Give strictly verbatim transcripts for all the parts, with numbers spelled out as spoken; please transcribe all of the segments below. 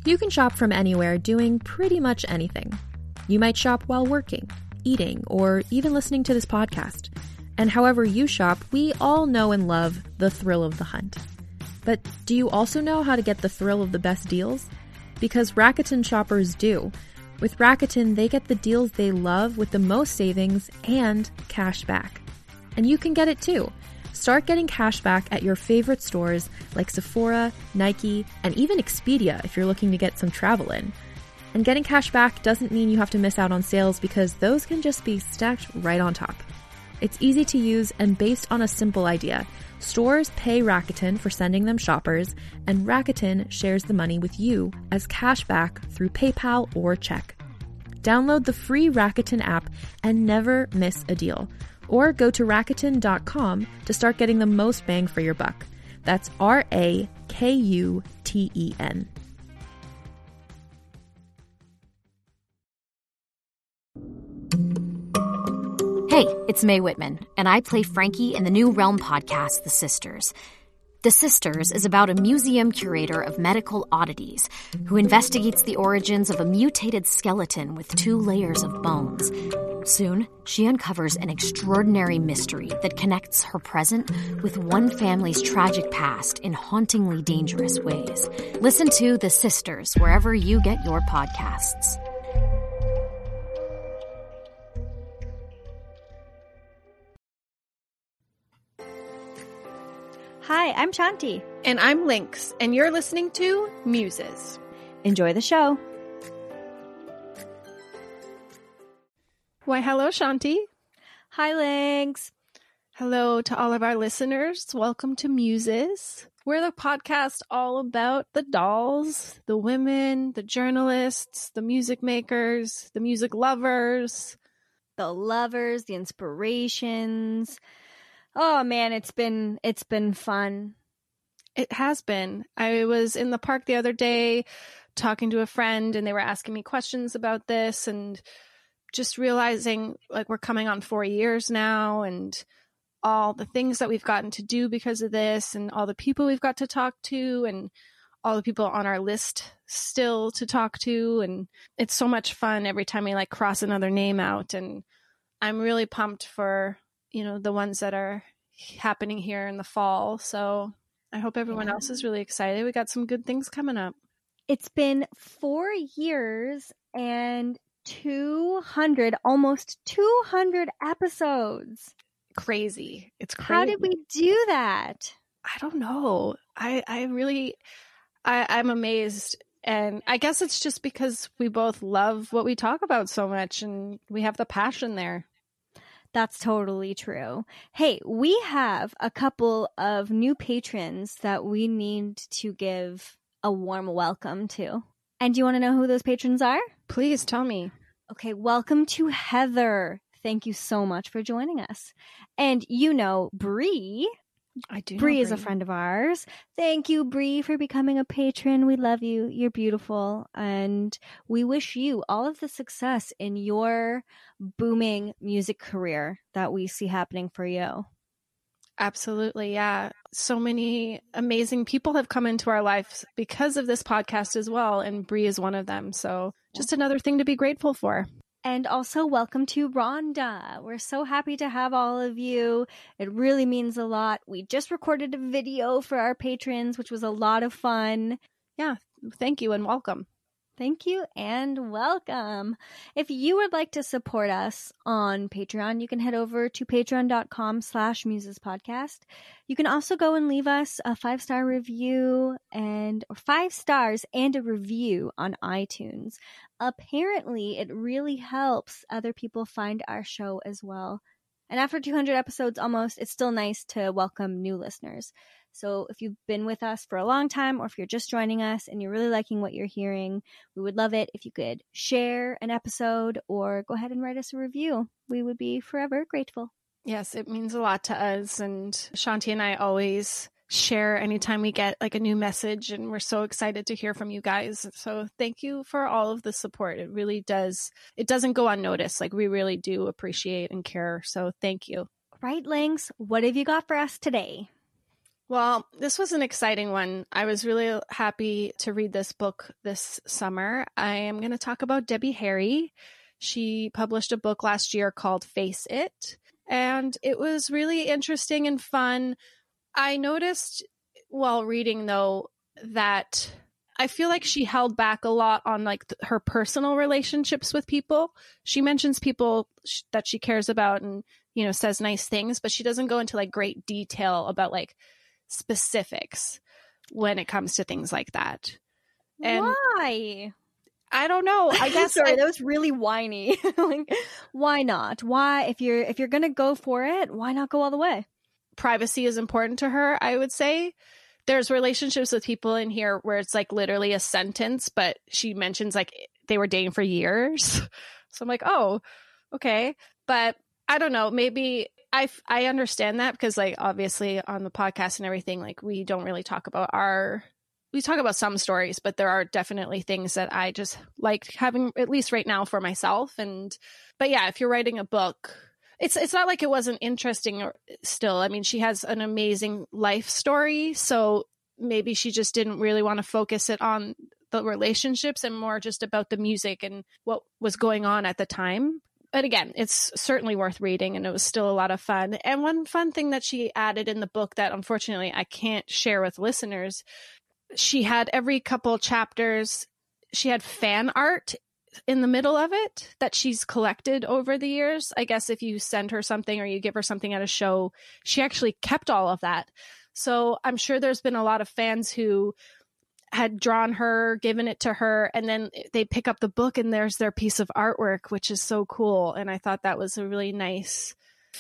You can shop from anywhere doing pretty much anything. You might shop while working, eating, or even listening to this podcast. And however you shop, we all know and love the thrill of the hunt. But do you also know how to get the thrill of the best deals? Because Rakuten shoppers do. With Rakuten, they get the deals they love with the most savings and cash back. And you can get it too. Start getting cash back at your favorite stores like Sephora, Nike, and even Expedia if you're looking to get some travel in. And getting cash back doesn't mean you have to miss out on sales because those can just be stacked right on top. It's easy to use and based on a simple idea. Stores pay Rakuten for sending them shoppers, and Rakuten shares the money with you as cash back through PayPal or check. Download the free Rakuten app and never miss a deal. Or go to Rakuten dot com to start getting the most bang for your buck. That's R A K U T E N. Hey, it's Mae Whitman, and I play Frankie in the new Realm podcast, The Sisters. The Sisters is about a museum curator of medical oddities who investigates the origins of a mutated skeleton with two layers of bones. Soon, she uncovers an extraordinary mystery that connects her present with one family's tragic past in hauntingly dangerous ways. Listen to The Sisters wherever you get your podcasts. Hi, I'm Shanti. And I'm Lynx, and you're listening to Muses. Enjoy the show. Why, hello, Shanti. Hi, Lynx. Hello to all of our listeners. Welcome to Muses. We're the podcast all about the dolls, the women, the journalists, the music makers, the music lovers. The lovers, the inspirations. Oh man, it's been it's been fun. It has been. I was in the park the other day talking to a friend and they were asking me questions about this and just realizing like we're coming on four years now and all the things that we've gotten to do because of this and all the people we've got to talk to and all the people on our list still to talk to. And it's so much fun every time we like cross another name out. And I'm really pumped for you know, the ones that are happening here in the fall. So I hope everyone else is really excited. We got some good things coming up. It's been four years and two hundred, almost two hundred episodes. Crazy. It's crazy. How did we do that? I don't know. I, I really, I, I'm amazed. And I guess it's just because we both love what we talk about so much and we have the passion there. That's totally true. Hey, we have a couple of new patrons that we need to give a warm welcome to. And do you want to know who those patrons are? Please tell me. Okay, welcome to Heather. Thank you so much for joining us. And you know, Bree. I do. Bree is a friend of ours. Thank you, Bree, for becoming a patron. We love you. You're beautiful. And we wish you all of the success in your booming music career that we see happening for you. Absolutely. Yeah. So many amazing people have come into our lives because of this podcast as well. And Bree is one of them. So just another thing to be grateful for. And also welcome to Rhonda. We're so happy to have all of you. It really means a lot. We just recorded a video for our patrons, which was a lot of fun. Yeah, thank you and welcome. Thank you and welcome. If you would like to support us on Patreon, you can head over to patreon.com slash muses podcast. You can also go and leave us a five-star review and or five stars and a review on iTunes. Apparently, it really helps other people find our show as well. And after two hundred episodes almost, it's still nice to welcome new listeners. So if you've been with us for a long time or if you're just joining us and you're really liking what you're hearing, we would love it if you could share an episode or go ahead and write us a review. We would be forever grateful. Yes, it means a lot to us. And Shanti and I always share anytime we get like a new message, and we're so excited to hear from you guys. So thank you for all of the support. It really does. It doesn't go unnoticed. Like we really do appreciate and care. So thank you. Right, Lynx, what have you got for us today? Well, this was an exciting one. I was really happy to read this book this summer. I am going to talk about Debbie Harry. She published a book last year called Face It, and it was really interesting and fun. I noticed while reading, though, that I feel like she held back a lot on like th- her personal relationships with people. She mentions people sh- that she cares about and, you know, says nice things, but she doesn't go into like great detail about like specifics when it comes to things like that. And why? I don't know. I guess sorry, I, that was really whiny. Like, why not? Why, if you're if you're gonna go for it, why not go all the way? Privacy is important to her, I would say. There's relationships with people in here where it's like literally a sentence, but she mentions like they were dating for years. So I'm like, oh, okay. But I don't know. Maybe I, I understand that because like obviously on the podcast and everything, like we don't really talk about our, we talk about some stories, but there are definitely things that I just like having, at least right now, for myself. And, but yeah, if you're writing a book, It's it's not like it wasn't interesting or, still. I mean, she has an amazing life story. So maybe she just didn't really want to focus it on the relationships and more just about the music and what was going on at the time. But again, it's certainly worth reading and it was still a lot of fun. And one fun thing that she added in the book that unfortunately I can't share with listeners, she had every couple chapters, she had fan art in the middle of it that she's collected over the years. I guess if you send her something or you give her something at a show, she actually kept all of that. So I'm sure there's been a lot of fans who had drawn her, given it to her, and then they pick up the book and there's their piece of artwork, which is so cool. And I thought that was a really nice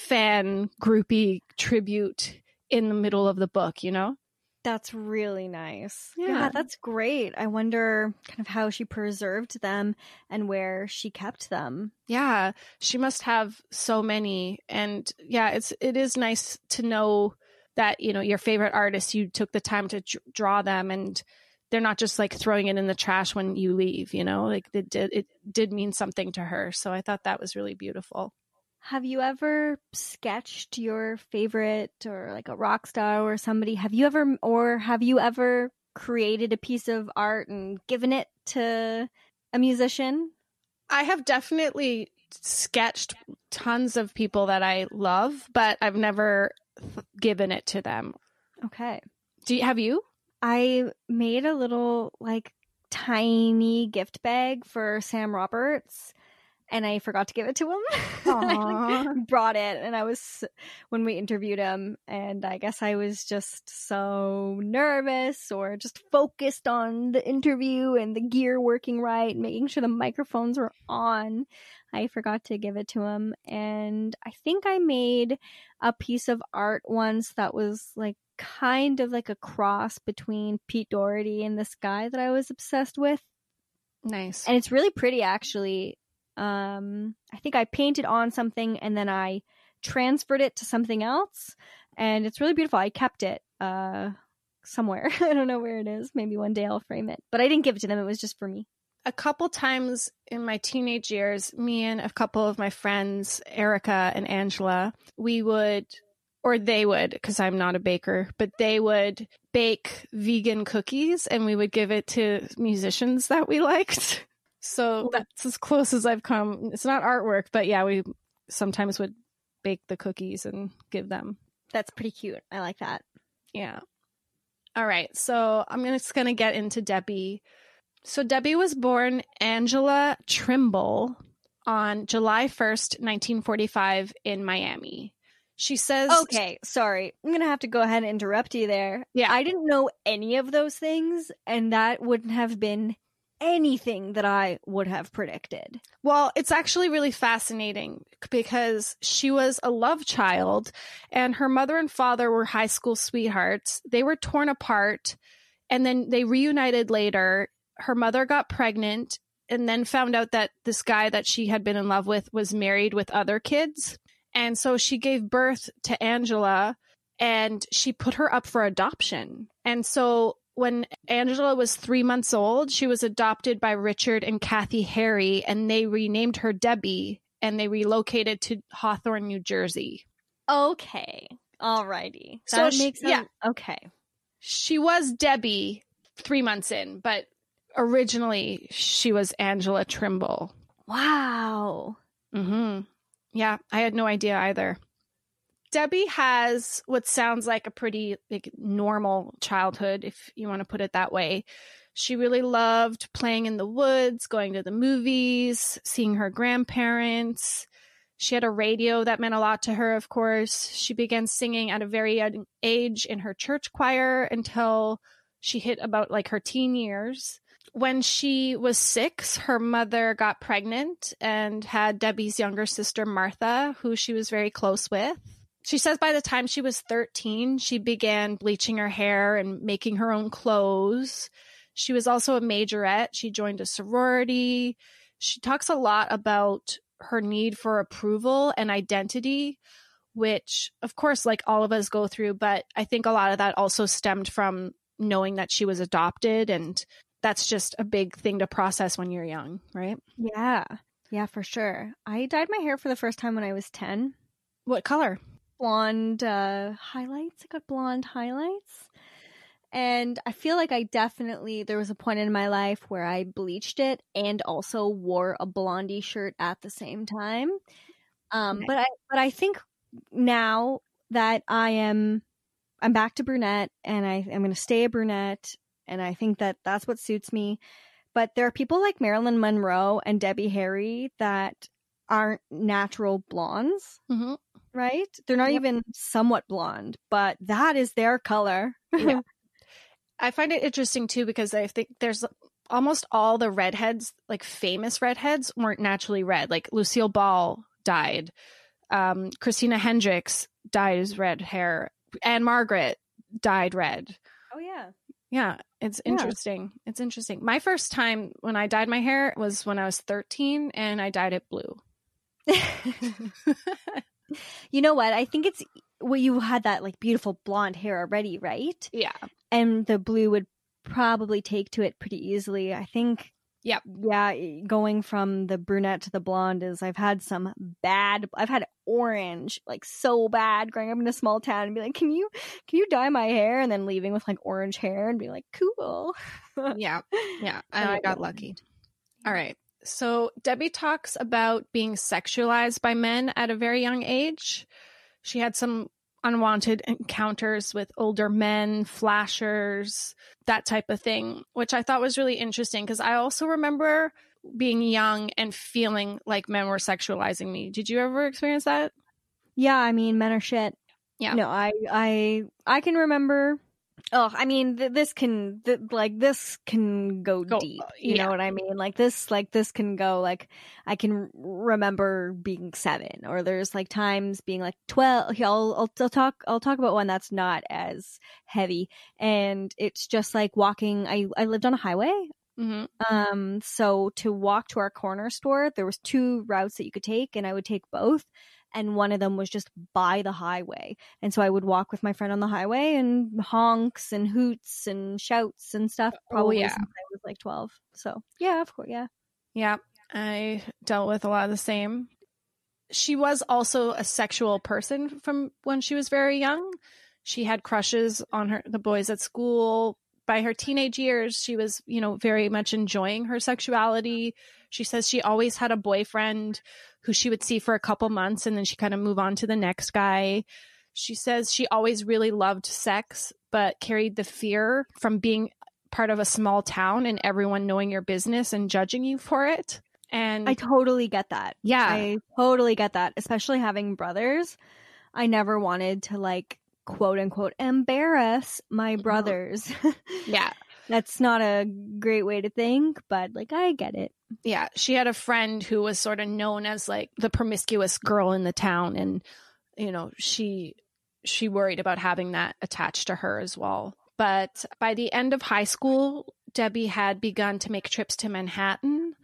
fan groupie tribute in the middle of the book, you know? That's really nice. Yeah. Yeah, that's great. I wonder kind of how she preserved them and where she kept them. Yeah, she must have so many. And yeah, it's it is nice to know that, you know, your favorite artist, you took the time to d- draw them and they're not just like throwing it in the trash when you leave, you know, like it did, it did mean something to her. So I thought that was really beautiful. Have you ever sketched your favorite or like a rock star or somebody? Have you ever, or have you ever created a piece of art and given it to a musician? I have definitely sketched tons of people that I love, but I've never given it to them. Okay. Do you, have you? I made a little like tiny gift bag for Sam Roberts. And I forgot to give it to him. I like, brought it, and I was when we interviewed him, and I guess I was just so nervous or just focused on the interview and the gear working right, making sure the microphones were on. I forgot to give it to him, and I think I made a piece of art once that was like kind of like a cross between Pete Doherty and this guy that I was obsessed with. Nice. And it's really pretty, actually. Um, I think I painted on something and then I transferred it to something else, and it's really beautiful. I kept it uh somewhere. I don't know where it is. Maybe one day I'll frame it, but I didn't give it to them. It was just for me. A couple times in my teenage years, me and a couple of my friends, Erica and Angela, we would, or they would, because I'm not a baker, but they would bake vegan cookies and we would give it to musicians that we liked. So that's as close as I've come. It's not artwork, but yeah, we sometimes would bake the cookies and give them. That's pretty cute. I like that. Yeah. All right. So I'm just going to get into Debbie. So Debbie was born Angela Trimble on July first, nineteen forty-five in Miami. She says... Okay, sorry. I'm going to have to go ahead and interrupt you there. Yeah. I didn't know any of those things, and that wouldn't have been anything that I would have predicted. Well, it's actually really fascinating because she was a love child and her mother and father were high school sweethearts. They were torn apart and then they reunited later. Her mother got pregnant and then found out that this guy that she had been in love with was married with other kids. And so she gave birth to Angela and she put her up for adoption. And so when Angela was three months old, she was adopted by Richard and Kathy Harry, and they renamed her Debbie, and they relocated to Hawthorne, New Jersey. Okay. Alrighty. So That she- makes sense. yeah. Okay. She was Debbie three months in, but originally she was Angela Trimble. Wow. Mm-hmm. Yeah, I had no idea either. Debbie has what sounds like a pretty like normal childhood, if you want to put it that way. She really loved playing in the woods, going to the movies, seeing her grandparents. She had a radio that meant a lot to her, of course. She began singing at a very young age in her church choir until she hit about like her teen years. When she was six, her mother got pregnant and had Debbie's younger sister, Martha, who she was very close with. She says by the time she was thirteen, she began bleaching her hair and making her own clothes. She was also a majorette. She joined a sorority. She talks a lot about her need for approval and identity, which, of course, like all of us go through, but I think a lot of that also stemmed from knowing that she was adopted, and that's just a big thing to process when you're young, right? Yeah. Yeah, for sure. I dyed my hair for the first time when I was ten. What color? Blonde uh, highlights. I got blonde highlights. And I feel like I definitely, there was a point in my life where I bleached it and also wore a blondie shirt at the same time. Um, Okay. But I, but I think now that I am, I'm back to brunette, and I, I'm going to stay a brunette, and I think that that's what suits me. But there are people like Marilyn Monroe and Debbie Harry that aren't natural blondes, Mm-hmm. right? They're not Yep. even somewhat blonde, but that is their color. Yeah. I find it interesting too, because I think there's almost all the redheads, like famous redheads, weren't naturally red. Like Lucille Ball dyed, um, Christina Hendricks dyed his red hair, Anne Margaret dyed red. Oh, yeah. Yeah, it's Yeah. interesting. It's interesting. My first time when I dyed my hair was when I was thirteen, and I dyed it blue. You know what? I think it's, well, you had that like beautiful blonde hair already, right? Yeah. And the blue would probably take to it pretty easily. I think, Yep. yeah, going from the brunette to the blonde is, I've had some bad, I've had orange, like so bad growing up in a small town, and be like, can you, can you dye my hair? And then leaving with like orange hair and be like, cool. Yeah. Yeah. And I I got don't lucky. All right. So Debbie talks about being sexualized by men at a very young age. She had some unwanted encounters with older men, flashers, that type of thing, which I thought was really interesting, because I also remember being young and feeling like men were sexualizing me. Did you ever experience that? Yeah, I mean, men are shit. Yeah. No, I, I, I can remember. Oh, I mean, th- this can, th- like, this can go, Go- deep. You yeah. know what I mean? Like this, like this can go. Like, I can remember being seven, or there's like times being like twelve. I'll, I'll, I'll talk. I'll talk about one that's not as heavy, and it's just like walking. I, I lived on a highway. Mm-hmm. Um, so to walk to our corner store, there was two routes that you could take, and I would take both. And one of them was just by the highway. And so I would walk with my friend on the highway, and honks and hoots and shouts and stuff. Probably yeah. since I was like twelve. So yeah, of course. Yeah. Yeah, I dealt with a lot of the same. She was also a sexual person from when she was very young. She had crushes on her the boys at school. By her teenage years, she was, you know, very much enjoying her sexuality. She says she always had a boyfriend who she would see for a couple months, and then she kind of move on to the next guy. She says she always really loved sex, but carried the fear from being part of a small town and everyone knowing your business and judging you for it. And I totally get that. yeah, I totally get that. Especially having brothers. I never wanted to like quote unquote embarrass my brothers. yeah. That's not a great way to think, but like I get it. Yeah, she had a friend who was sort of known as like the promiscuous girl in the town, and you know, she she worried about having that attached to her as well. But by the end of high school, Debbie had begun to make trips to Manhattan,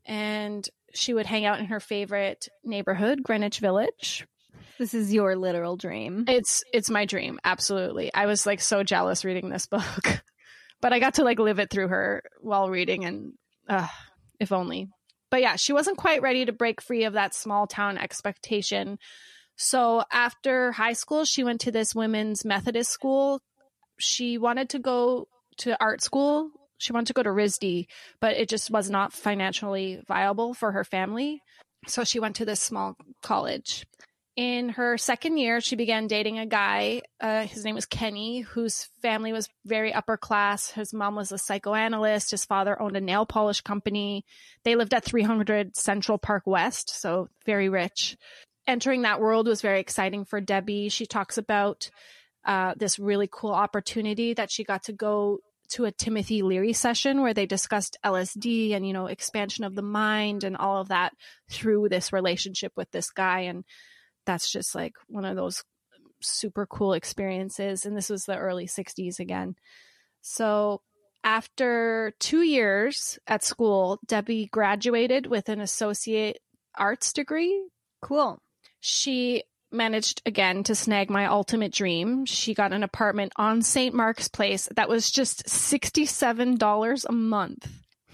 and she would hang out in her favorite neighborhood, Greenwich Village. This is your literal dream. It's it's my dream, absolutely. I was like so jealous reading this book. But I got to like live it through her while reading, and uh, if only. But yeah, she wasn't quite ready to break free of that small town expectation. So after high school, she went to this women's Methodist school. She wanted to go to art school. She wanted to go to R I S D, but it just was not financially viable for her family. So she went to this small college. In her second year, she began dating a guy. Uh, his name was Kenny, whose family was very upper class. His mom was a psychoanalyst. His father owned a nail polish company. They lived at three hundred Central Park West, so very rich. Entering that world was very exciting for Debbie. She talks about uh, this really cool opportunity that she got to go to a Timothy Leary session where they discussed L S D and, you know, expansion of the mind and all of that through this relationship with this guy. And that's just like one of those super cool experiences. And this was the early sixties again. So after two years at school, Debbie graduated with an associate arts degree. Cool. She managed again to snag my ultimate dream. She got an apartment on Saint Mark's Place that was just sixty-seven dollars a month.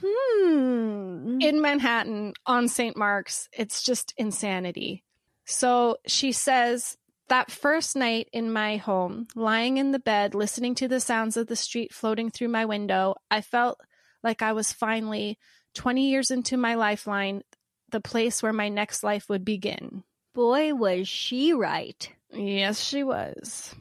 Hmm. In Manhattan on Saint Mark's. It's just insanity. So she says, that first night in my home, lying in the bed, listening to the sounds of the street floating through my window, I felt like I was finally twenty years into my lifeline, the place where my next life would begin. Boy, was she right. Yes, she was.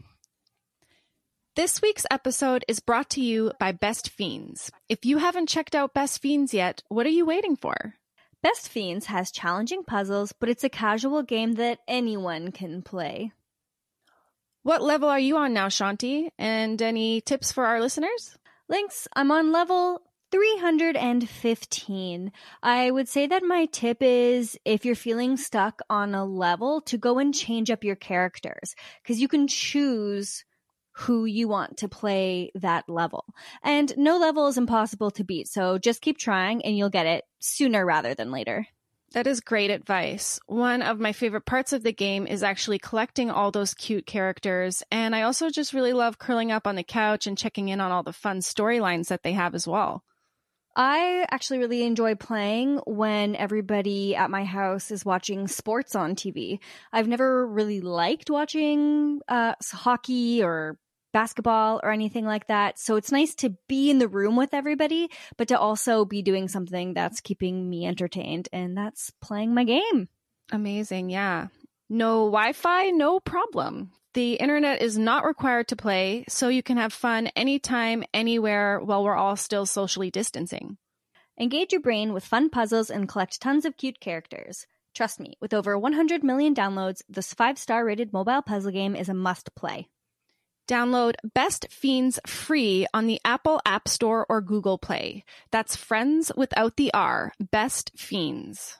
This week's episode is brought to you by Best Fiends. If you haven't checked out Best Fiends yet, what are you waiting for? Best Fiends has challenging puzzles, but it's a casual game that anyone can play. What level are you on now, Shanti? And any tips for our listeners? Links, I'm on level three hundred fifteen. I would say that my tip is, if you're feeling stuck on a level, to go and change up your characters, because you can choose who you want to play that level. And no level is impossible to beat, so just keep trying and you'll get it sooner rather than later. That is great advice. One of my favorite parts of the game is actually collecting all those cute characters, and I also just really love curling up on the couch and checking in on all the fun storylines that they have as well. I actually really enjoy playing when everybody at my house is watching sports on T V. I've never really liked watching uh, hockey or basketball or anything like that. So it's nice to be in the room with everybody, but to also be doing something that's keeping me entertained, and that's playing my game. Amazing, yeah. No Wi-Fi, no problem. The internet is not required to play, so you can have fun anytime, anywhere, while we're all still socially distancing. Engage your brain with fun puzzles and collect tons of cute characters. Trust me, with over one hundred million downloads, this five-star rated mobile puzzle game is a must-play. Download Best Fiends free on the Apple App Store or Google Play. That's friends without the R. Best Fiends.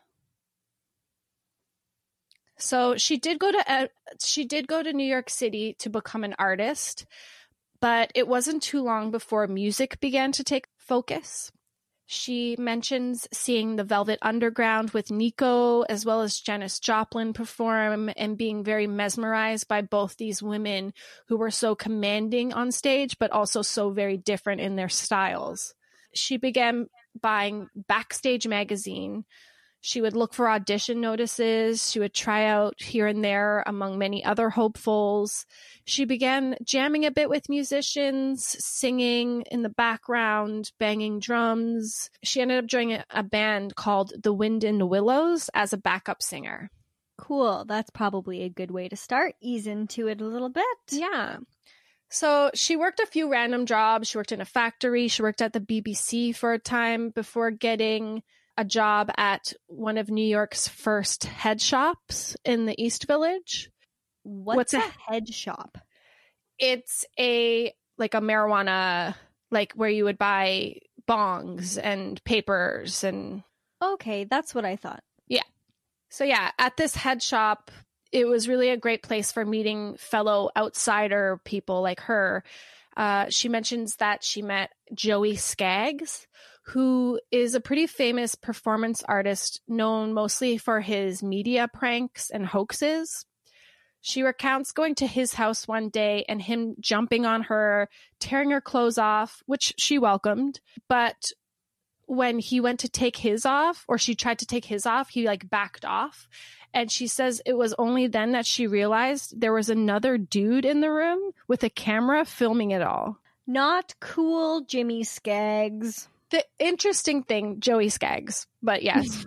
So she did go to uh, she did go to New York City to become an artist, but it wasn't too long before music began to take focus. She mentions seeing the Velvet Underground with Nico, as well as Janis Joplin perform, and being very mesmerized by both these women who were so commanding on stage, but also so very different in their styles. She began buying Backstage magazine. She would look for audition notices. She would try out here and there among many other hopefuls. She began jamming a bit with musicians, singing in the background, banging drums. She ended up joining a band called The Wind in the Willows as a backup singer. Cool. That's probably a good way to start. Ease into it a little bit. Yeah. So she worked a few random jobs. She worked in a factory. She worked at the B B C for a time before getting a job at one of New York's first head shops in the East Village. What's, What's a, a head shop? It's a like a marijuana, like where you would buy bongs and papers and. Okay, that's what I thought. Yeah. So yeah, at this head shop, it was really a great place for meeting fellow outsider people like her. Uh, she mentions that she met Joey Skaggs, who is a pretty famous performance artist known mostly for his media pranks and hoaxes. She recounts going to his house one day and him jumping on her, tearing her clothes off, which she welcomed. But when he went to take his off, or she tried to take his off, he like backed off. And she says it was only then that she realized there was another dude in the room with a camera filming it all. Not cool, Jimmy Skaggs. The interesting thing, Joey Skaggs, but yes.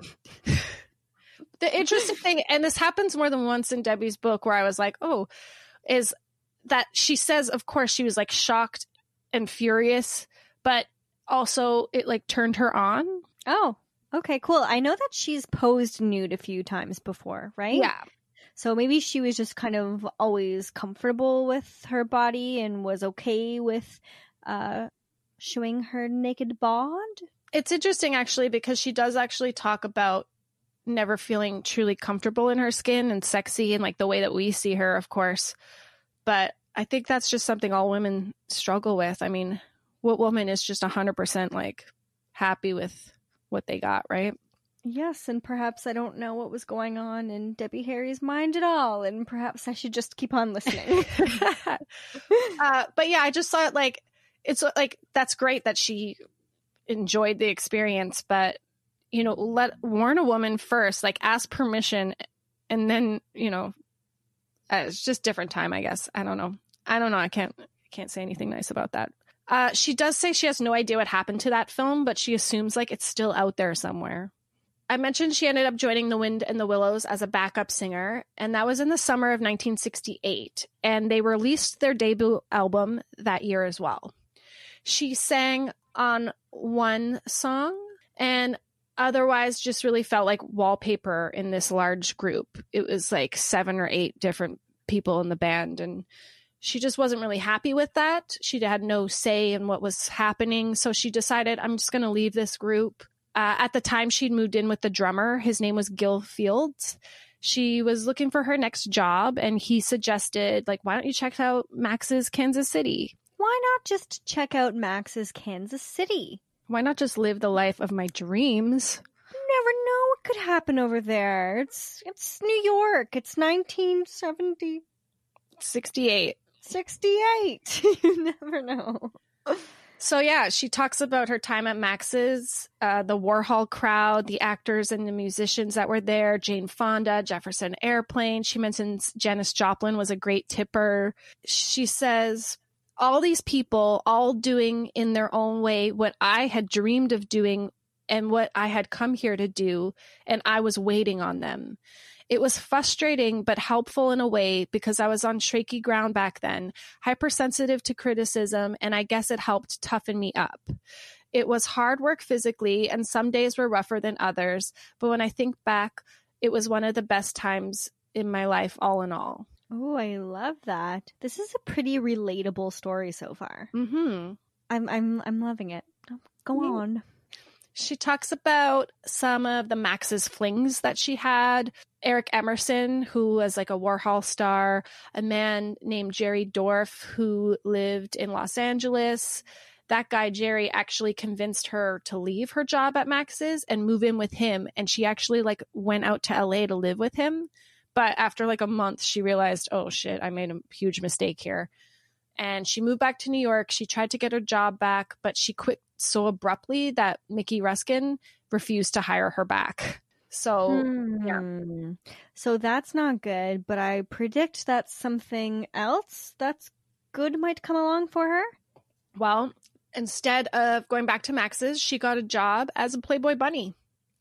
The interesting thing, and this happens more than once in Debbie's book where I was like, oh, is that she says, of course, she was like shocked and furious, but also it like turned her on. Oh, okay, cool. I know that she's posed nude a few times before, right? Yeah. So maybe she was just kind of always comfortable with her body and was okay with uh, showing her naked bod. It's interesting, actually, because she does actually talk about never feeling truly comfortable in her skin and sexy and like the way that we see her, of course. But I think that's just something all women struggle with. I mean, what woman is just one hundred percent like happy with what they got, right? Yes, and perhaps I don't know what was going on in Debbie Harry's mind at all, and perhaps I should just keep on listening. uh, but yeah, I just thought like, it's like, that's great that she enjoyed the experience, but you know, let warn a woman first, like ask permission, and then, you know, uh, it's just different time, I guess. I don't know. I don't know. I can't, I can't say anything nice about that. Uh, she does say she has no idea what happened to that film, but she assumes like it's still out there somewhere. I mentioned she ended up joining The Wind and the Willows as a backup singer, and that was in the summer of nineteen sixty-eight, and they released their debut album that year as well. She sang on one song, and otherwise just really felt like wallpaper in this large group. It was like seven or eight different people in the band, and she just wasn't really happy with that. She had no say in what was happening, so she decided, I'm just going to leave this group. Uh, at the time, she'd moved in with the drummer. His name was Gil Fields. She was looking for her next job, and he suggested, like, why don't you check out Max's Kansas City? Why not just check out Max's Kansas City? Why not just live the life of my dreams? You never know what could happen over there. It's it's New York. It's nineteen seventy. sixty-eight. sixty-eight. You never know. So yeah, she talks about her time at Max's, uh, the Warhol crowd, the actors and the musicians that were there, Jane Fonda, Jefferson Airplane. She mentions Janis Joplin was a great tipper. She says, all these people all doing in their own way what I had dreamed of doing and what I had come here to do, and I was waiting on them. It was frustrating but helpful in a way because I was on shaky ground back then, hypersensitive to criticism, and I guess it helped toughen me up. It was hard work physically, and some days were rougher than others, but when I think back, it was one of the best times in my life, all in all. Oh, I love that. This is a pretty relatable story so far. Mm-hmm. I'm I'm I'm loving it. Go Mm-hmm. on. She talks about some of the Max's flings that she had. Eric Emerson, who was like a Warhol star, a man named Jerry Dorff, who lived in Los Angeles. That guy, Jerry, actually convinced her to leave her job at Max's and move in with him. And she actually like went out to L A to live with him. But after like a month, she realized, oh shit, I made a huge mistake here. And she moved back to New York. She tried to get her job back, but she quit so abruptly that Mickey Ruskin refused to hire her back. So, hmm. yeah. So that's not good, but I predict that something else that's good might come along for her. Well, instead of going back to Max's, she got a job as a Playboy bunny.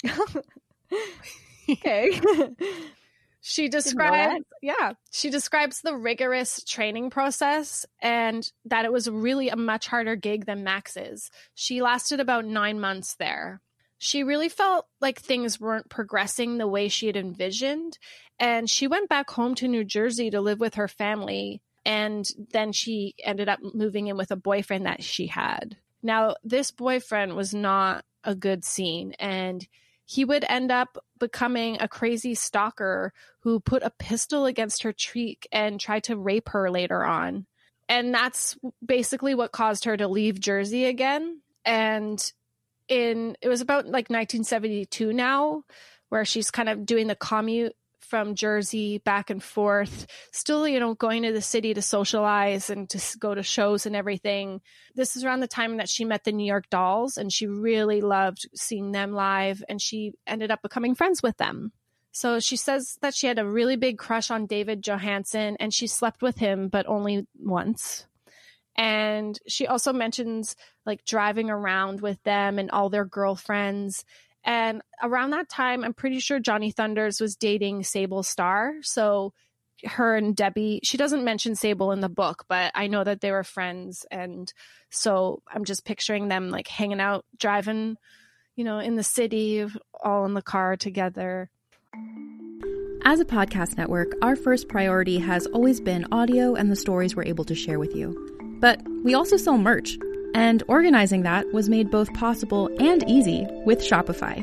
Okay. She describes, yeah, she describes the rigorous training process and that it was really a much harder gig than Max's. She lasted about nine months there. She really felt like things weren't progressing the way she had envisioned, and she went back home to New Jersey to live with her family, and then she ended up moving in with a boyfriend that she had. Now, this boyfriend was not a good scene, and he would end up becoming a crazy stalker who put a pistol against her cheek and tried to rape her later on. And that's basically what caused her to leave Jersey again. And in it was about like nineteen seventy-two now, where she's kind of doing the commute from Jersey back and forth, still, you know, going to the city to socialize and to go to shows and everything. This is around the time that she met the New York Dolls, and she really loved seeing them live, and she ended up becoming friends with them. So she says that she had a really big crush on David Johansen and she slept with him, but only once. And she also mentions like driving around with them and all their girlfriends. And around that time, I'm pretty sure Johnny Thunders was dating Sable Starr. So her and Debbie, she doesn't mention Sable in the book, but I know that they were friends. And so I'm just picturing them like hanging out, driving, you know, in the city, all in the car together. As a podcast network, our first priority has always been audio and the stories we're able to share with you. But we also sell merch, and organizing that was made both possible and easy with Shopify.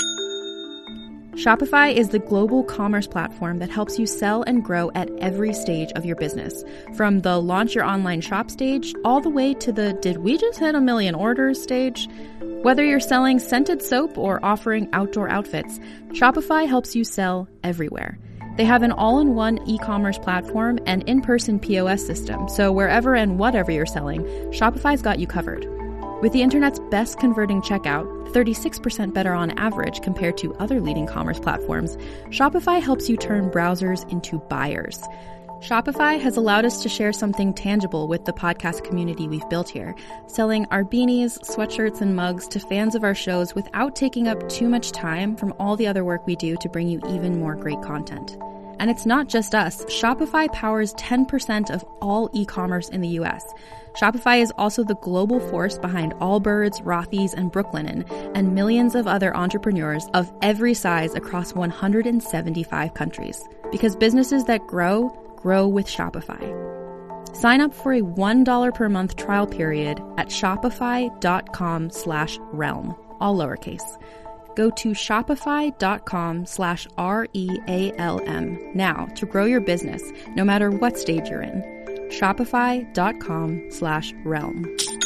Shopify is the global commerce platform that helps you sell and grow at every stage of your business, from the launch your online shop stage all the way to the did we just hit a million orders stage. Whether you're selling scented soap or offering outdoor outfits, Shopify helps you sell everywhere. They have an all-in-one e-commerce platform and in-person P O S system, so wherever and whatever you're selling, Shopify's got you covered. With the internet's best converting checkout, thirty-six percent better on average compared to other leading commerce platforms, Shopify helps you turn browsers into buyers. Shopify has allowed us to share something tangible with the podcast community we've built here, selling our beanies, sweatshirts, and mugs to fans of our shows without taking up too much time from all the other work we do to bring you even more great content. And it's not just us. Shopify powers ten percent of all e-commerce in the U S. Shopify is also the global force behind Allbirds, Rothy's, and Brooklinen, and millions of other entrepreneurs of every size across one hundred seventy-five countries. Because businesses that grow, grow with Shopify. Sign up for a one dollar per month trial period at shopify.com slash realm, all lowercase. Go to shopify.com slash R-E-A-L-M now to grow your business, no matter what stage you're in. Shopify.com slash realm.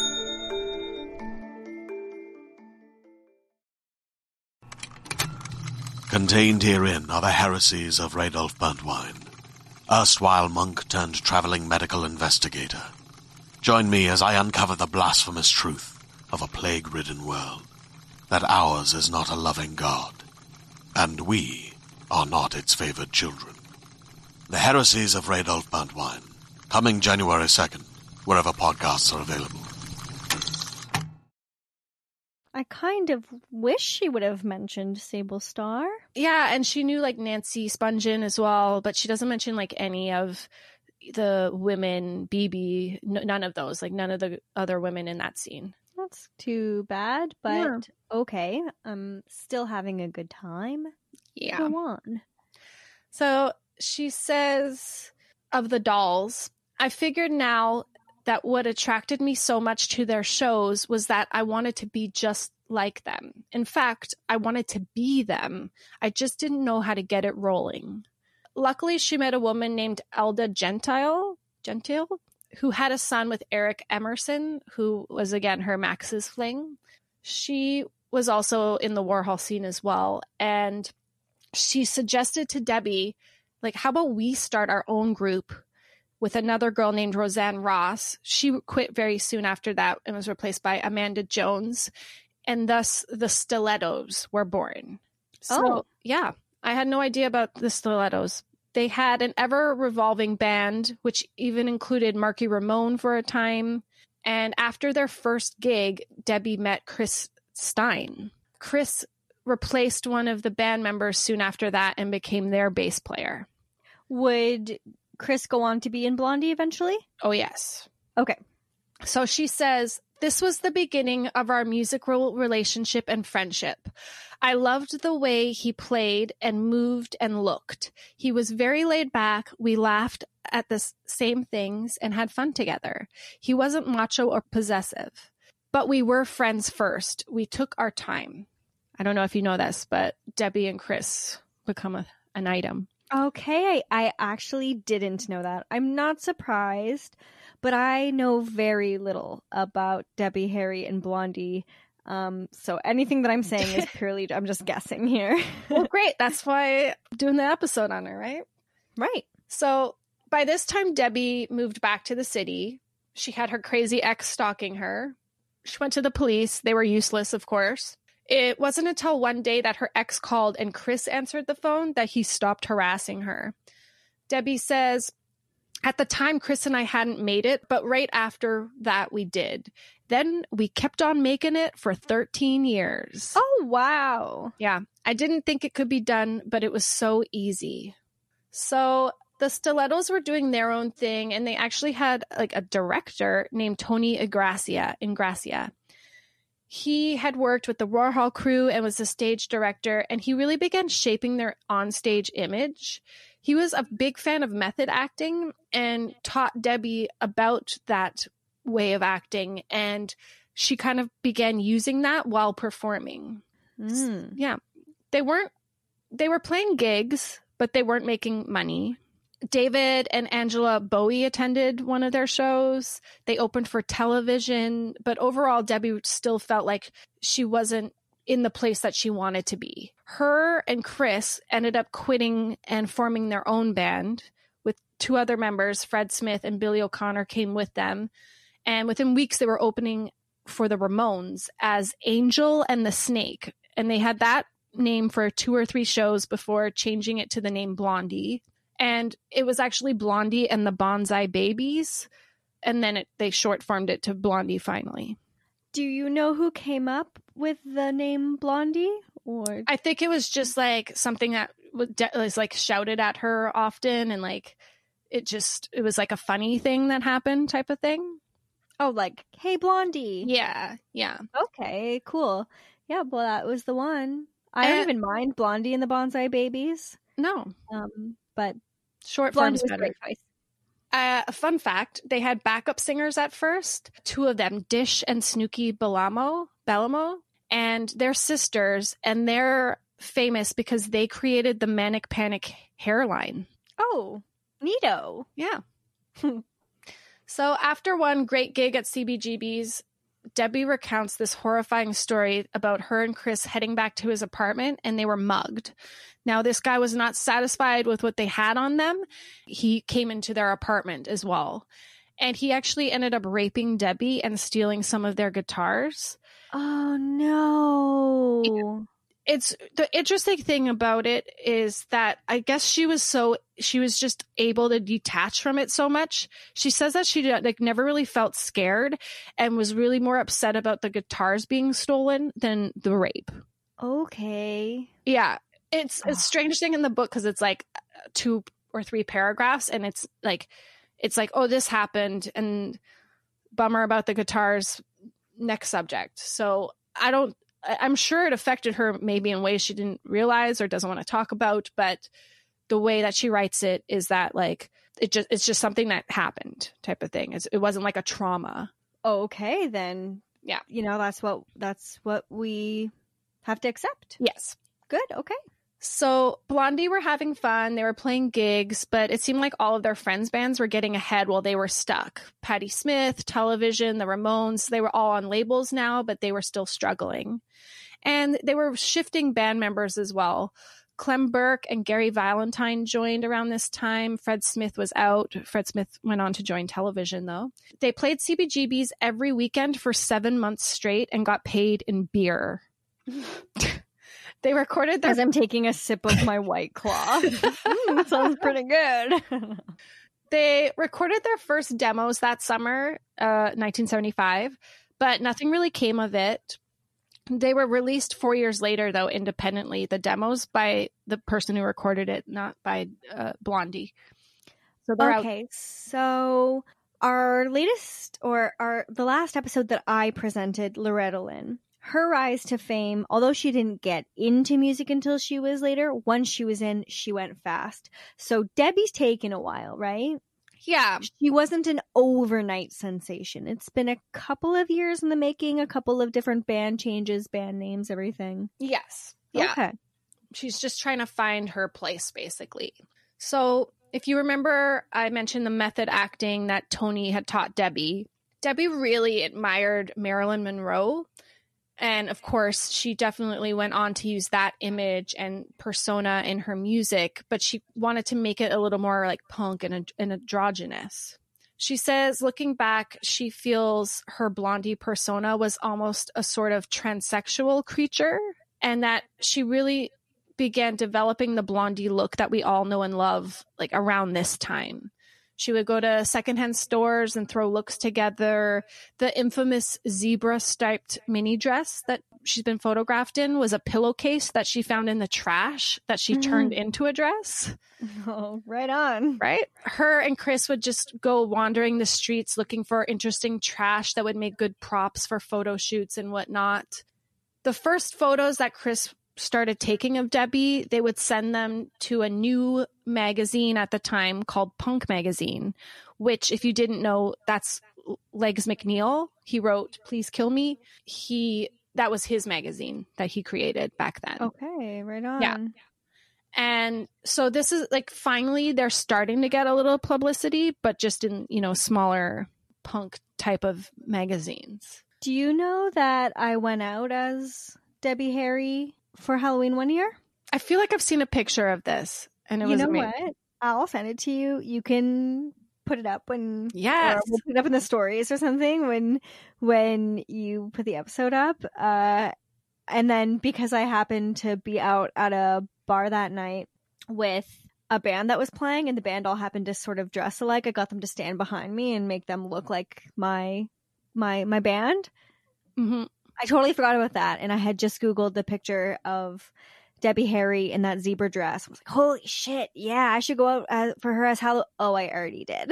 Contained herein are the heresies of Radolf Burntwine, erstwhile monk turned traveling medical investigator. Join me as I uncover the blasphemous truth of a plague-ridden world, that ours is not a loving God, and we are not its favored children. The Heresies of Radolf Burntwine, coming January second, wherever podcasts are available. I kind of wish she would have mentioned Sable Starr. Yeah, and she knew like Nancy Spungen as well, but she doesn't mention like any of the women, B B, n- none of those, like none of the other women in that scene. That's too bad, but Yeah. okay. I'm still having a good time. Yeah. Go on. So she says of the dolls, I figured now that what attracted me so much to their shows was that I wanted to be just like them. In fact, I wanted to be them. I just didn't know how to get it rolling. Luckily, she met a woman named Elda Gentile, Gentile, who had a son with Eric Emerson, who was, again, her Max's fling. She was also in the Warhol scene as well. And she suggested to Debbie, like, how about we start our own group with another girl named Roseanne Ross. She quit very soon after that and was replaced by Amanda Jones. And thus the Stilettos were born. So, Oh. yeah, I had no idea about the Stilettos. They had an ever-revolving band, which even included Marky Ramone for a time. And after their first gig, Debbie met Chris Stein. Chris replaced one of the band members soon after that and became their bass player. Would Chris go on to be in Blondie eventually? Oh, yes. Okay. So she says, this was the beginning of our musical relationship and friendship. I loved the way he played and moved and looked. He was very laid back. We laughed at the same things and had fun together. He wasn't macho or possessive, but we were friends first. We took our time. I don't know if you know this, but Debbie and Chris become a, an item. Okay, I, I actually didn't know that. I'm not surprised, but I know very little about Debbie, Harry, and Blondie. Um, so anything that I'm saying is purely, I'm just guessing here. Well, great. That's why I'm doing the episode on her, right? Right. So by this time, Debbie moved back to the city. She had her crazy ex stalking her. She went to the police. They were useless, of course. It wasn't until one day that her ex called and Chris answered the phone that he stopped harassing her. Debbie says, at the time, Chris and I hadn't made it, but right after that, we did. Then we kept on making it for thirteen years. Oh, wow. Yeah. I didn't think it could be done, but it was so easy. So the Stilettos were doing their own thing, and they actually had like a director named Tony Ingrassia. Ingrassia. He had worked with the Warhol crew and was the stage director, and he really began shaping their onstage image. He was a big fan of method acting and taught Debbie about that way of acting, and she kind of began using that while performing. Mm. Yeah. They weren't, they were playing gigs, but they weren't making money. David and Angela Bowie attended one of their shows. They opened for television, but overall, Debbie still felt like she wasn't in the place that she wanted to be. Her and Chris ended up quitting and forming their own band with two other members. Fred Smith and Billy O'Connor came with them. And within weeks, they were opening for the Ramones as Angel and the Snake. And they had that name for two or three shows before changing it to the name Blondie. And it was actually Blondie and the Bonsai Babies. And then it, they short formed it to Blondie finally. Do you know who came up with the name Blondie? Or I think it was just like something that was like shouted at her often. And like, it just, it was like a funny thing that happened type of thing. Oh, like, hey, Blondie. Yeah. Yeah. Okay, cool. Yeah, well, that was the one. I don't And- even mind Blondie and the Bonsai Babies. No. Um, but Short Blondie form's was a better. great choice. Uh, a fun fact, they had backup singers at first, two of them, Dish and Snooky Belamo, Belamo, and they're sisters, and they're famous because they created the Manic Panic hairline. Oh, neato. Yeah. So after one great gig at C B G B's, Debbie recounts this horrifying story about her and Chris heading back to his apartment, and they were mugged. Now, this guy was not satisfied with what they had on them. He came into their apartment as well. And he actually ended up raping Debbie and stealing some of their guitars. Oh, no. It's the interesting thing about it is that I guess she was so she was just able to detach from it so much. She says that she like never really felt scared and was really more upset about the guitars being stolen than the rape. Okay. Yeah. It's a strange thing in the book because it's like two or three paragraphs, and it's like, it's like, oh, this happened, and bummer about the guitars, next subject. So I don't, I'm sure it affected her maybe in ways she didn't realize or doesn't want to talk about, but the way that she writes it is that like, it just, it's just something that happened type of thing. It's, it wasn't like a trauma. Okay, then. Yeah. You know, that's what, that's what we have to accept. Yes. Good. Okay. So Blondie were having fun. They were playing gigs, but it seemed like all of their friends' bands were getting ahead while they were stuck. Patti Smith, Television, the Ramones, they were all on labels now, but they were still struggling. And they were shifting band members as well. Clem Burke and Gary Valentine joined around this time. Fred Smith was out. Fred Smith went on to join Television, though. They played C B G B's every weekend for seven months straight and got paid in beer. They recorded their... As I'm taking a sip of my White Claw. mm, that sounds pretty good. They recorded their first demos that summer, uh, nineteen seventy-five, but nothing really came of it. They were released four years later, though, independently, the demos by the person who recorded it, not by uh, Blondie. So they're okay, out. so our latest, or our the last episode that I presented, Loretta Lynn, her rise to fame, although she didn't get into music until she was later, once she was in, she went fast. So Debbie's taken a while, right? Yeah. She wasn't an overnight sensation. It's been a couple of years in the making, a couple of different band changes, band names, everything. Yes. Yeah. Okay. She's just trying to find her place, basically. So if you remember, I mentioned the method acting that Tony had taught Debbie. Debbie really admired Marilyn Monroe. And of course, she definitely went on to use that image and persona in her music, but she wanted to make it a little more like punk and, and androgynous. She says, looking back, she feels her Blondie persona was almost a sort of transsexual creature, and that she really began developing the Blondie look that we all know and love, like around this time. She would go to secondhand stores and throw looks together. The infamous zebra-striped mini dress that she's been photographed in was a pillowcase that she found in the trash that she mm. turned into a dress. Oh, right on. Right? Her and Chris would just go wandering the streets looking for interesting trash that would make good props for photo shoots and whatnot. The first photos that Chris started taking of Debbie, they would send them to a new magazine at the time called Punk Magazine, which, if you didn't know, that's Legs McNeil. He wrote Please Kill Me. He that was his magazine that he created back then. Okay, right on. Yeah. And so this is like, finally they're starting to get a little publicity, but just in, you know, smaller punk type of magazines. Do you know that I went out as Debbie Harry for Halloween one year? I feel like I've seen a picture of this, and it you was know amazing. What? I'll send it to you. You can put it up when yes, or we'll put it up in the stories or something when when you put the episode up. Uh, and then because I happened to be out at a bar that night with a band that was playing, and the band all happened to sort of dress alike, I got them to stand behind me and make them look like my my my band. Mm-hmm. I totally forgot about that, and I had just Googled the picture of Debbie Harry in that zebra dress. I was like, holy shit, yeah, I should go out as, for her as Halloween. Oh, I already did.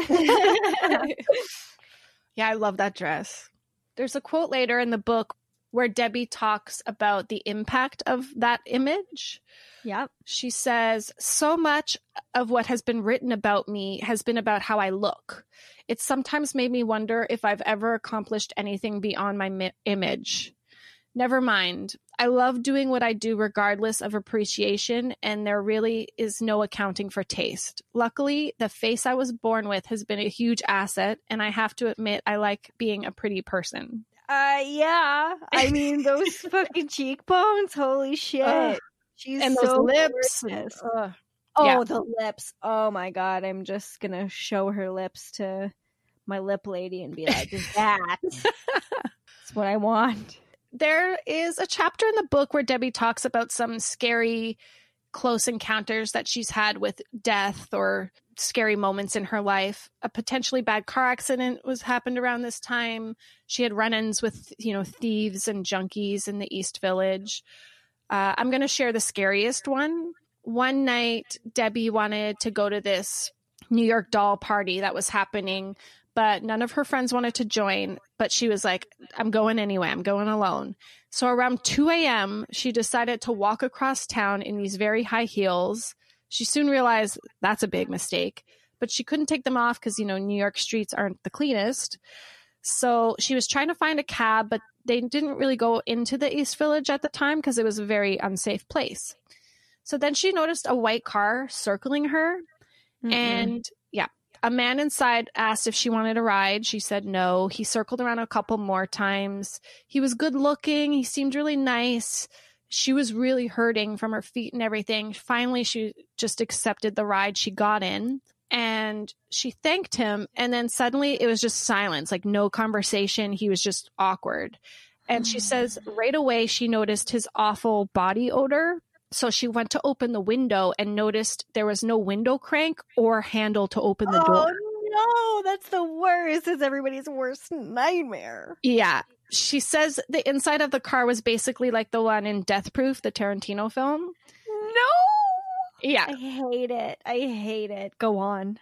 Yeah, I love that dress. There's a quote later in the book where Debbie talks about the impact of that image. Yep. She says, so much of what has been written about me has been about how I look. It's sometimes made me wonder if I've ever accomplished anything beyond my mi- image. Never mind. I love doing what I do regardless of appreciation, and there really is no accounting for taste. Luckily, the face I was born with has been a huge asset, and I have to admit I like being a pretty person. Uh, yeah. I mean, those fucking cheekbones, holy shit. Uh, She's and so those lips. gorgeous. Uh, oh, yeah. The lips. Oh my god, I'm just gonna show her lips to my lip lady and be like, that's what I want. There is a chapter in the book where Debbie talks about some scary close encounters that she's had with death or scary moments in her life. A potentially bad car accident was happened around this time. She had run-ins with, you know, thieves and junkies in the East Village. Uh, I'm going to share the scariest one. One night, Debbie wanted to go to this New York doll party that was happening, but none of her friends wanted to join. But she was like, I'm going anyway. I'm going alone. So around two a.m., she decided to walk across town in these very high heels. She soon realized that's a big mistake, but she couldn't take them off because, you know, New York streets aren't the cleanest. So she was trying to find a cab, but they didn't really go into the East Village at the time because it was a very unsafe place. So then she noticed a white car circling her. Mm-mm. And yeah, a man inside asked if she wanted a ride. She said no. He circled around a couple more times. He was good looking. He seemed really nice. She was really hurting from her feet and everything. Finally, she just accepted the ride. She got in and she thanked him. And then suddenly it was just silence, like no conversation. He was just awkward. And she says right away she noticed his awful body odor. So she went to open the window and noticed there was no window crank or handle to open the oh, door. Oh, no, that's the worst. It's everybody's worst nightmare. Yeah. She says the inside of the car was basically like the one in Death Proof, the Tarantino film. No. Yeah. I hate it. I hate it. Go on.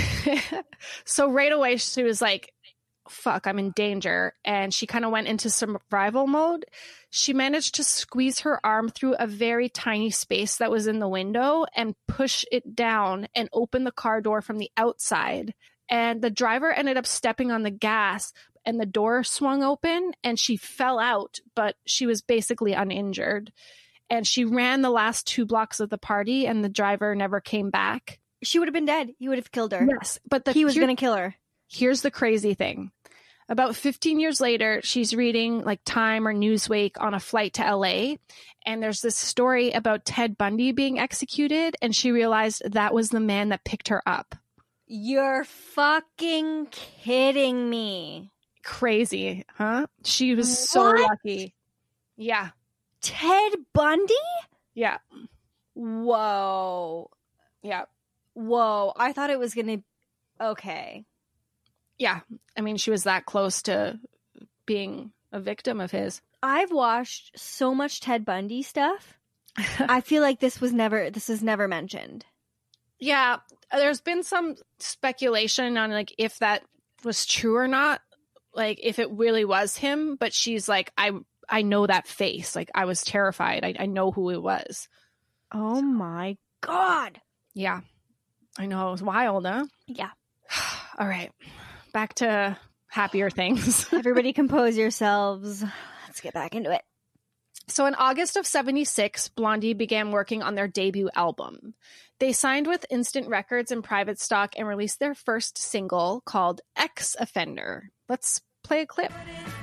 So right away she was like, fuck, I'm in danger. And she kind of went into survival mode. She managed to squeeze her arm through a very tiny space that was in the window and push it down and open the car door from the outside. And the driver ended up stepping on the gas and the door swung open and she fell out, but she was basically uninjured. And she ran the last two blocks of the party and the driver never came back. She would have been dead. He would have killed her. Yes, but the, he was here, going to kill her. Here's the crazy thing. About fifteen years later, she's reading like Time or Newsweek on a flight to L A. And there's this story about Ted Bundy being executed. And she realized that was the man that picked her up. You're fucking kidding me. Crazy, huh? She was so What? lucky. Yeah. Ted Bundy? Yeah. Whoa. Yeah. Whoa. I thought it was going to... Okay. Yeah. I mean, she was that close to being a victim of his. I've watched so much Ted Bundy stuff. I feel like this was never... This was never mentioned. Yeah. There's been some speculation on, like, if that was true or not. Like, if it really was him. But she's like, I... I know that face. Like, I was terrified. I, I know who it was. Oh my God. Yeah. I know. It was wild, huh? Yeah. All right. Back to happier things. Everybody compose yourselves. Let's get back into it. So in August of seventy-six, Blondie began working on their debut album. They signed with Instant Records and Private Stock and released their first single called Ex-Offender. Let's play a clip.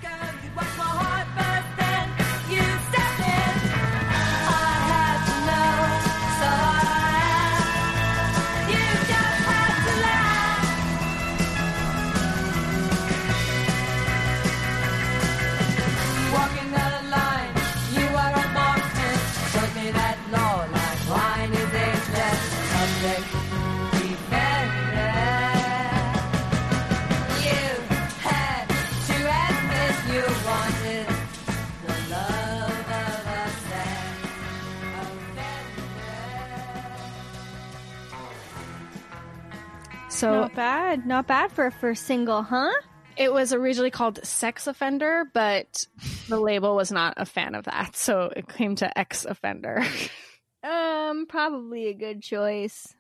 So not bad. Not bad for a first single, huh? It was originally called Sex Offender, but the label was not a fan of that. So it came to Ex-Offender. Um, probably a good choice.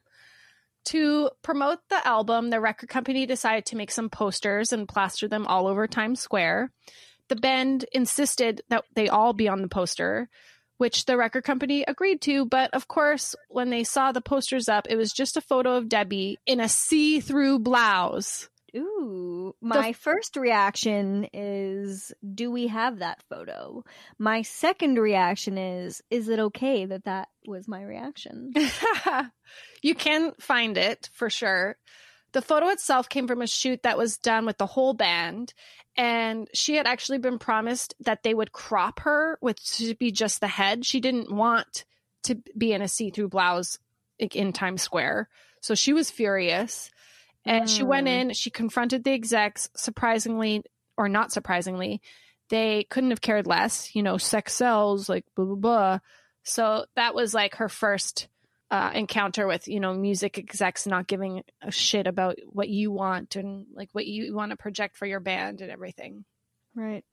To promote the album, the record company decided to make some posters and plaster them all over Times Square. The band insisted that they all be on the poster, which the record company agreed to. But of course, when they saw the posters up, it was just a photo of Debbie in a see-through blouse. Ooh, my f- first reaction is, do we have that photo? My second reaction is, is it okay that that was my reaction? You can find it for sure. The photo itself came from a shoot that was done with the whole band, and she had actually been promised that they would crop her with to be just the head. She didn't want to be in a see-through blouse in Times Square, so she was furious. And mm. she went in, she confronted the execs. Surprisingly, or not surprisingly, they couldn't have cared less. You know, sex sells, like blah, blah, blah. So that was like her first uh, encounter with, you know, music execs not giving a shit about what you want and like what you want to project for your band and everything. Right.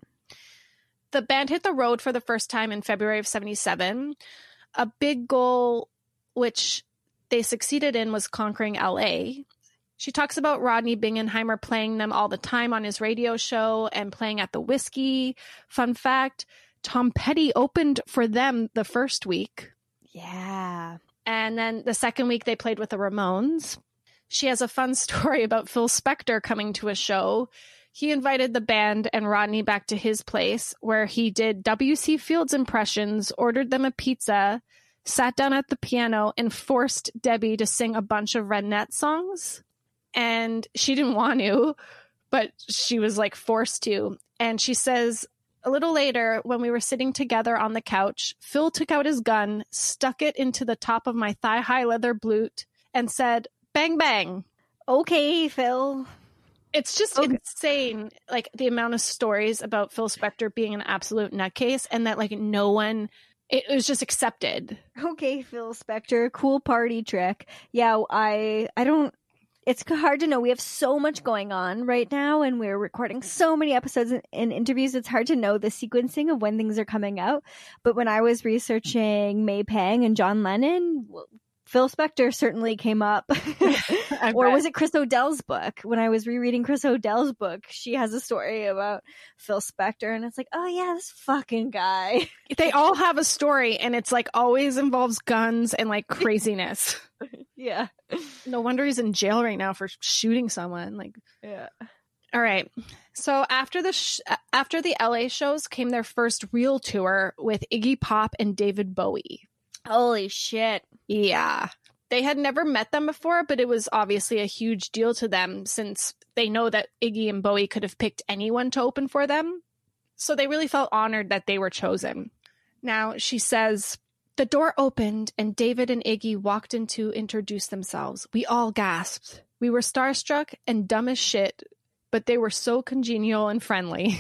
The band hit the road for the first time in February of seventy-seven. A big goal, which they succeeded in, was conquering L A. She talks about Rodney Bingenheimer playing them all the time on his radio show and playing at the Whiskey. Fun fact, Tom Petty opened for them the first week. Yeah. And then the second week they played with the Ramones. She has a fun story about Phil Spector coming to a show. He invited the band and Rodney back to his place where he did W C Fields impressions, ordered them a pizza, sat down at the piano, and forced Debbie to sing a bunch of Redneck songs. And she didn't want to, but she was like forced to. And she says a little later, when we were sitting together on the couch, Phil took out his gun, stuck it into the top of my thigh-high leather boot, and said, "Bang, bang." Okay, Phil. It's just okay. Insane, like the amount of stories about Phil Spector being an absolute nutcase and that like no one, it, it was just accepted. Okay, Phil Spector, cool party trick. Yeah, I, I don't, it's hard to know. We have so much going on right now, and we're recording so many episodes and, and interviews. It's hard to know the sequencing of when things are coming out. But when I was researching May Pang and John Lennon, well, Phil Spector certainly came up. Or was it Chris O'Dell's book? When I was rereading Chris O'Dell's book, she has a story about Phil Spector, and it's like, oh yeah, this fucking guy. They all have a story, and it's like always involves guns and like craziness. Yeah. No wonder he's in jail right now for shooting someone. Like, yeah. All right. So after the sh- after the L A shows came their first real tour with Iggy Pop and David Bowie. Holy shit. Yeah. They had never met them before, but it was obviously a huge deal to them since they know that Iggy and Bowie could have picked anyone to open for them. So they really felt honored that they were chosen. Now, she says, the door opened and David and Iggy walked in to introduce themselves. We all gasped. We were starstruck and dumb as shit, but they were so congenial and friendly.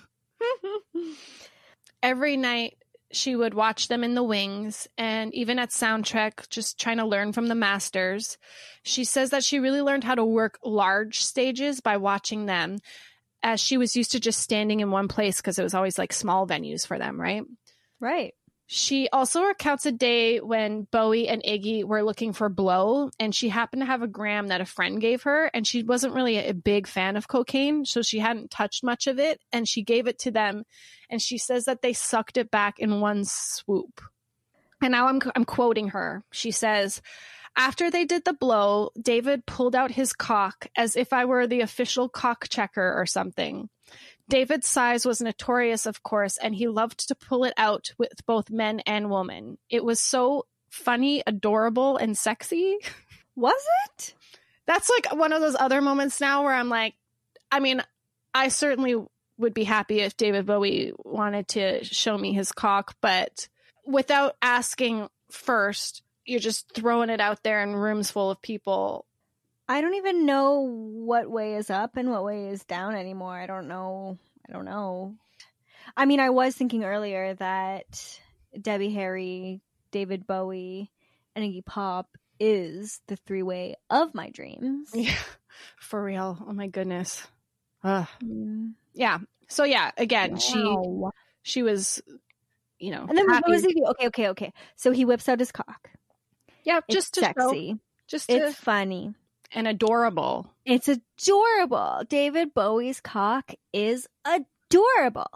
Every night, she would watch them in the wings, and even at Soundtrek, just trying to learn from the masters. She says that she really learned how to work large stages by watching them, as she was used to just standing in one place because it was always like small venues for them, right? Right. She also recounts a day when Bowie and Iggy were looking for blow, and she happened to have a gram that a friend gave her, and she wasn't really a big fan of cocaine, so she hadn't touched much of it, and she gave it to them, and she says that they sucked it back in one swoop. And now I'm I'm quoting her. She says, after they did the blow, David pulled out his cock as if I were the official cock checker or something. David's size was notorious, of course, and he loved to pull it out with both men and women. It was so funny, adorable, and sexy. Was it? That's like one of those other moments now where I'm like, I mean, I certainly would be happy if David Bowie wanted to show me his cock, but without asking first, you're just throwing it out there in rooms full of people. I don't even know what way is up and what way is down anymore. I don't know. I don't know. I mean, I was thinking earlier that Debbie Harry, David Bowie, and Iggy Pop is the three-way of my dreams. Yeah, for real. Oh my goodness. Ugh. Mm. Yeah. So yeah, again, Wow. she she was, you know. And then happy. what was he do? Okay, okay, okay. So he whips out his cock. Yeah, It's just to sexy. show, just to, It's funny. and adorable. It's adorable. David Bowie's cock is adorable.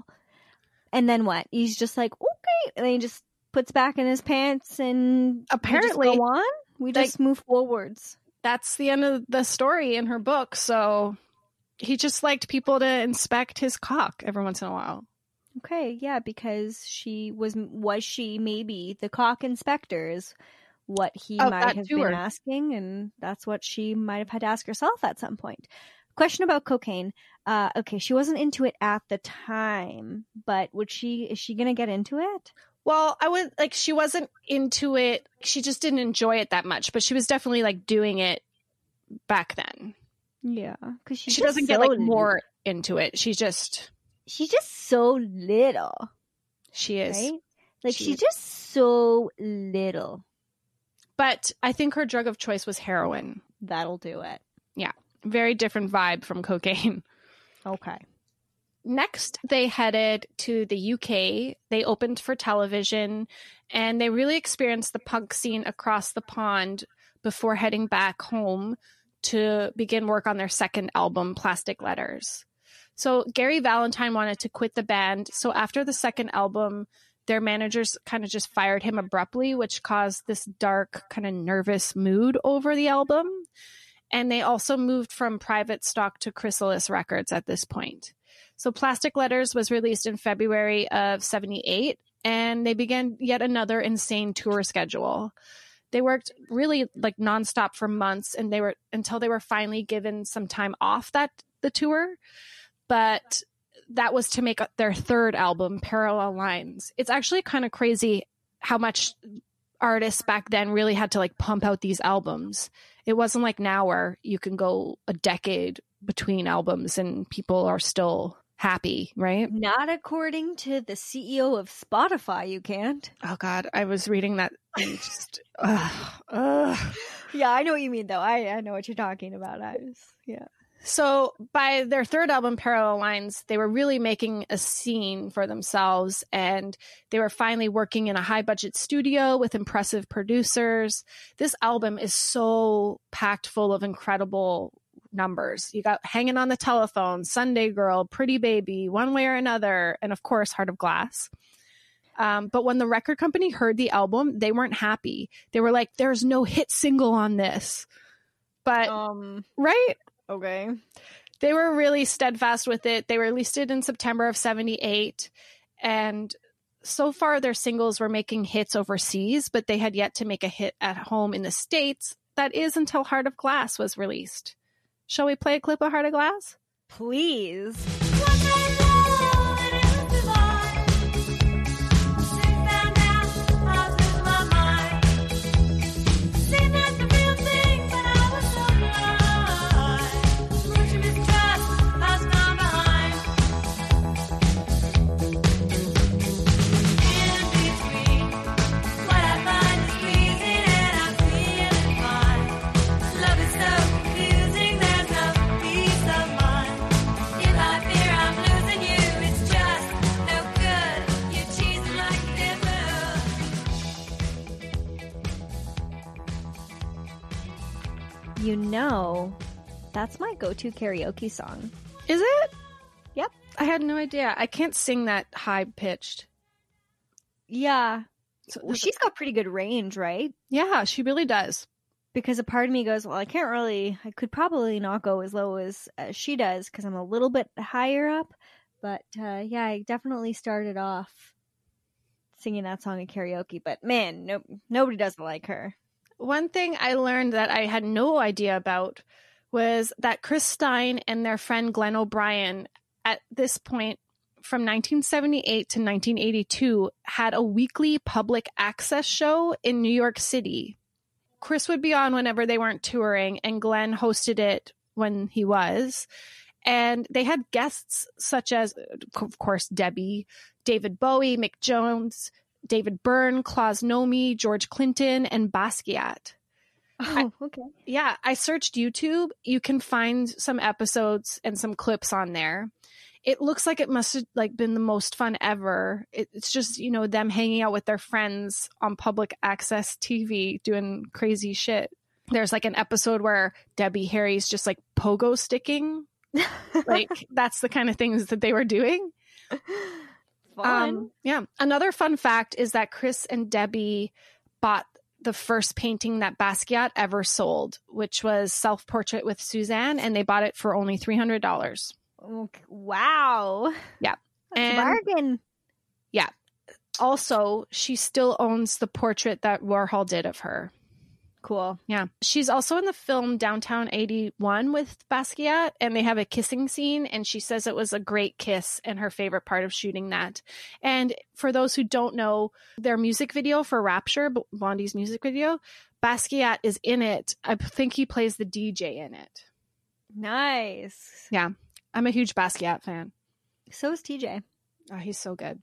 And then what? He's just like, okay. And then he just puts back in his pants and Apparently, we just go on. We like- just move forwards. That's the end of the story in her book. So he just liked people to inspect his cock every once in a while. Okay, yeah, because she was, was she maybe the cock inspector is what he Oh, might that have tour. been asking, and that's what she might have had to ask herself at some point. Question about cocaine. Uh, okay, she wasn't into it at the time, but would she? Is she gonna get into it? Well, I would like she wasn't into it. She just didn't enjoy it that much, but she was definitely like doing it back then. Yeah, because She doesn't get like more into it. She's just She's just so little, she is. right? Like She she's is. just so little. But I think her drug of choice was heroin. That'll do it. Very different vibe from cocaine. Okay. Next, they headed to the U K. They opened for television, and they really experienced the punk scene across the pond before heading back home to begin work on their second album, Plastic Letters. So Gary Valentine wanted to quit the band. So after the second album, their managers kind of just fired him abruptly, which caused this dark, kind of nervous mood over the album. And they also moved from Private Stock to Chrysalis Records at this point. So Plastic Letters was released in February of seventy-eight, and they began yet another insane tour schedule. They worked really like nonstop for months, and they were until they were finally given some time off that the tour. But that was to make their third album, Parallel Lines. It's actually kind of crazy how much artists back then really had to like pump out these albums. It wasn't like now where you can go a decade between albums and people are still happy, right? Not according to the C E O of Spotify, you can't. Oh God, I was reading that and just, ugh, ugh. Yeah, I know what you mean, though. I, I know what you're talking about. I was, yeah. So by their third album, Parallel Lines, they were really making a scene for themselves, and they were finally working in a high budget studio with impressive producers. This album is so packed full of incredible numbers. You got Hanging on the Telephone, Sunday Girl, Pretty Baby, One Way or Another, and of course, Heart of Glass. Um, but when the record company heard the album, they weren't happy. They were like, there's no hit single on this. But, Um. right? Okay. They were really steadfast with it. They released it in September of seventy-eight. And so far their singles were making hits overseas, but they had yet to make a hit at home in the States. That is until Heart of Glass was released. Shall we play a clip of Heart of Glass? Please. You know, that's my go-to karaoke song. Is it? Yep. I had no idea. I can't sing that high-pitched. Yeah. So, Well, she's got pretty good range, right? yeah, she really does. Because a part of me goes, well, I can't really, I could probably not go as low as, as she does because I'm a little bit higher up. But uh, yeah, I definitely started off singing that song in karaoke. But man, no, nobody does it like her. One thing I learned that I had no idea about was that Chris Stein and their friend Glenn O'Brien, at this point from nineteen seventy-eight to nineteen eighty-two, had a weekly public access show in New York City. Chris would be on whenever they weren't touring, and Glenn hosted it when he was. And they had guests such as, of course, Debbie, David Bowie, Mick Jones, David Byrne, Klaus Nomi, George Clinton, and Basquiat. Oh, okay. Yeah, I searched YouTube. You can find some episodes and some clips on there. It looks like it must have like been the most fun ever. It, it's just, you know, them hanging out with their friends on public access T V doing crazy shit. There's like an episode where Debbie Harry's just like pogo sticking. Like that's the kind of things that they were doing. Fun. Um, yeah. Another fun fact is that Chris and Debbie bought the first painting that Basquiat ever sold, which was Self-Portrait with Suzanne, and they bought it for only three hundred dollars. Okay. Wow. Yeah. That's And- a bargain. Yeah. Also, she still owns the portrait that Warhol did of her. Cool. Yeah. She's also in the film Downtown eighty-one with Basquiat, and they have a kissing scene, and she says it was a great kiss and her favorite part of shooting that. And for those who don't know, their music video for Rapture, Blondie's music video, Basquiat is in it. I think he plays the D J in it. Nice. Yeah. I'm a huge Basquiat fan. So is T J. Oh, he's so good.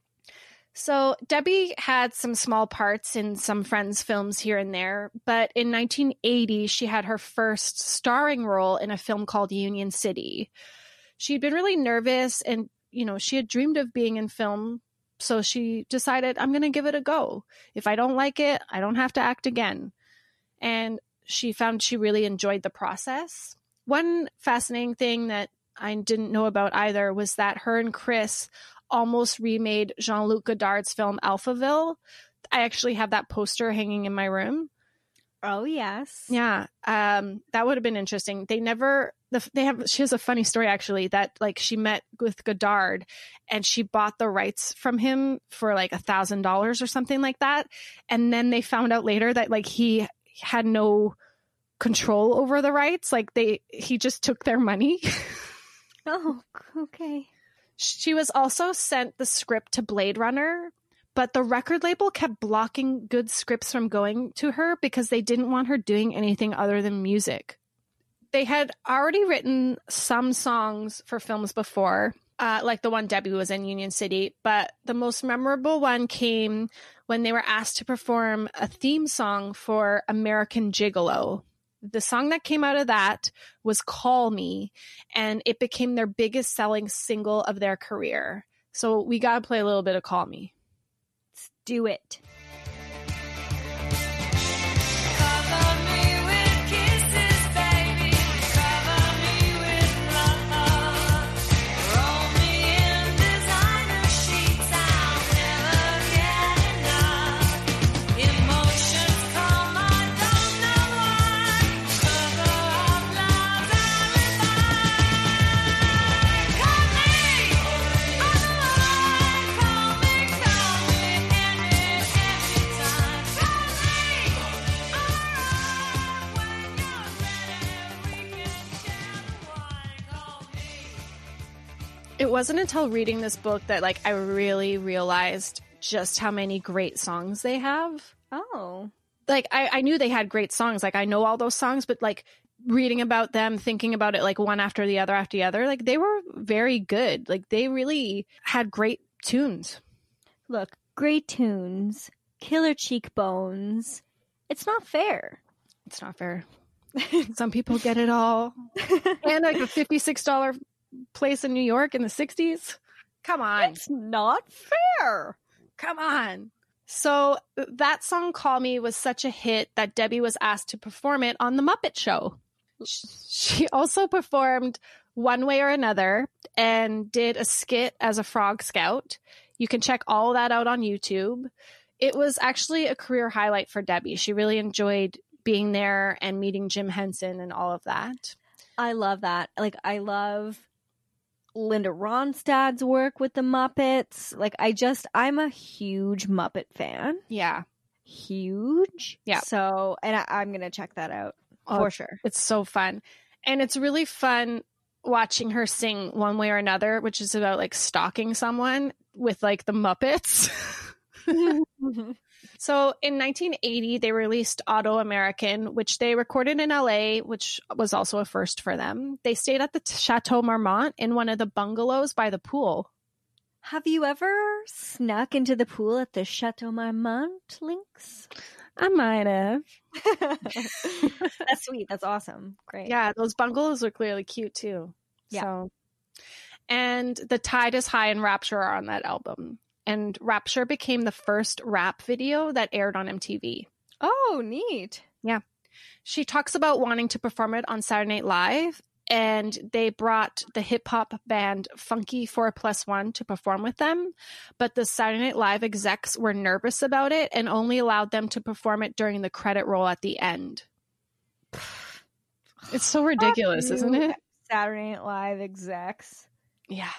So Debbie had some small parts in some Friends films here and there, but in nineteen eighty, she had her first starring role in a film called Union City. She'd been really nervous and, you know, she had dreamed of being in film, so she decided, I'm going to give it a go. If I don't like it, I don't have to act again. And she found she really enjoyed the process. One fascinating thing that I didn't know about either was that her and Chris almost remade Jean-Luc Godard's film Alphaville. I actually have that poster hanging in my room. Oh, yes. Yeah, um, that would have been interesting. They never, the, they have, she has a funny story actually that like she met with Godard and she bought the rights from him for like a thousand dollars or something like that. And then they found out later that like he had no control over the rights. Like they, he just took their money. Oh, okay. She was also sent the script to Blade Runner, but the record label kept blocking good scripts from going to her because they didn't want her doing anything other than music. They had already written some songs for films before, uh, like the one Debbie was in, Union City, but the most memorable one came when they were asked to perform a theme song for American Gigolo. The song that came out of that was Call Me, and it became their biggest selling single of their career. So we got to play a little bit of Call Me. Let's do it. it wasn't until reading this book that like I really realized just how many great songs they have. Oh. Like I, I knew they had great songs. Like I know all those songs, but like reading about them, thinking about it like one after the other after the other, like they were very good. Like they really had great tunes. Look, great tunes, killer cheekbones. It's not fair. It's not fair. Some people get it all. And like a fifty-six dollars place in New York in the sixties. Come on. It's not fair. Come on. So that song, Call Me, was such a hit that Debbie was asked to perform it on The Muppet Show. She also performed One Way or Another and did a skit as a Frog Scout. You can check all that out on YouTube. It was actually a career highlight for Debbie. She really enjoyed being there and meeting Jim Henson and all of that. I love that. Like, I love Linda Ronstadt's work with the Muppets. Like, I just, I'm a huge Muppet fan. Yeah. Huge. Yeah. So, and I, I'm going to check that out oh, for sure. It's so fun. And it's really fun watching her sing One Way or Another, which is about like stalking someone with like the Muppets. So in nineteen eighty, they released Auto American, which they recorded in L A, which was also a first for them. They stayed at the Chateau Marmont in one of the bungalows by the pool. Have you ever snuck into the pool at the Chateau Marmont, Lynx? I might have. That's sweet. That's awesome. Great. Yeah, those bungalows look really cute too. Yeah. So. And The Tide is High and Rapture are on that album. And Rapture became the first rap video that aired on M T V. Oh, neat. Yeah. She talks about wanting to perform it on Saturday Night Live, and they brought the hip-hop band Funky four plus one to perform with them, but the Saturday Night Live execs were nervous about it and only allowed them to perform it during the credit roll at the end. It's so ridiculous, isn't it? Saturday Night Live execs. Yeah.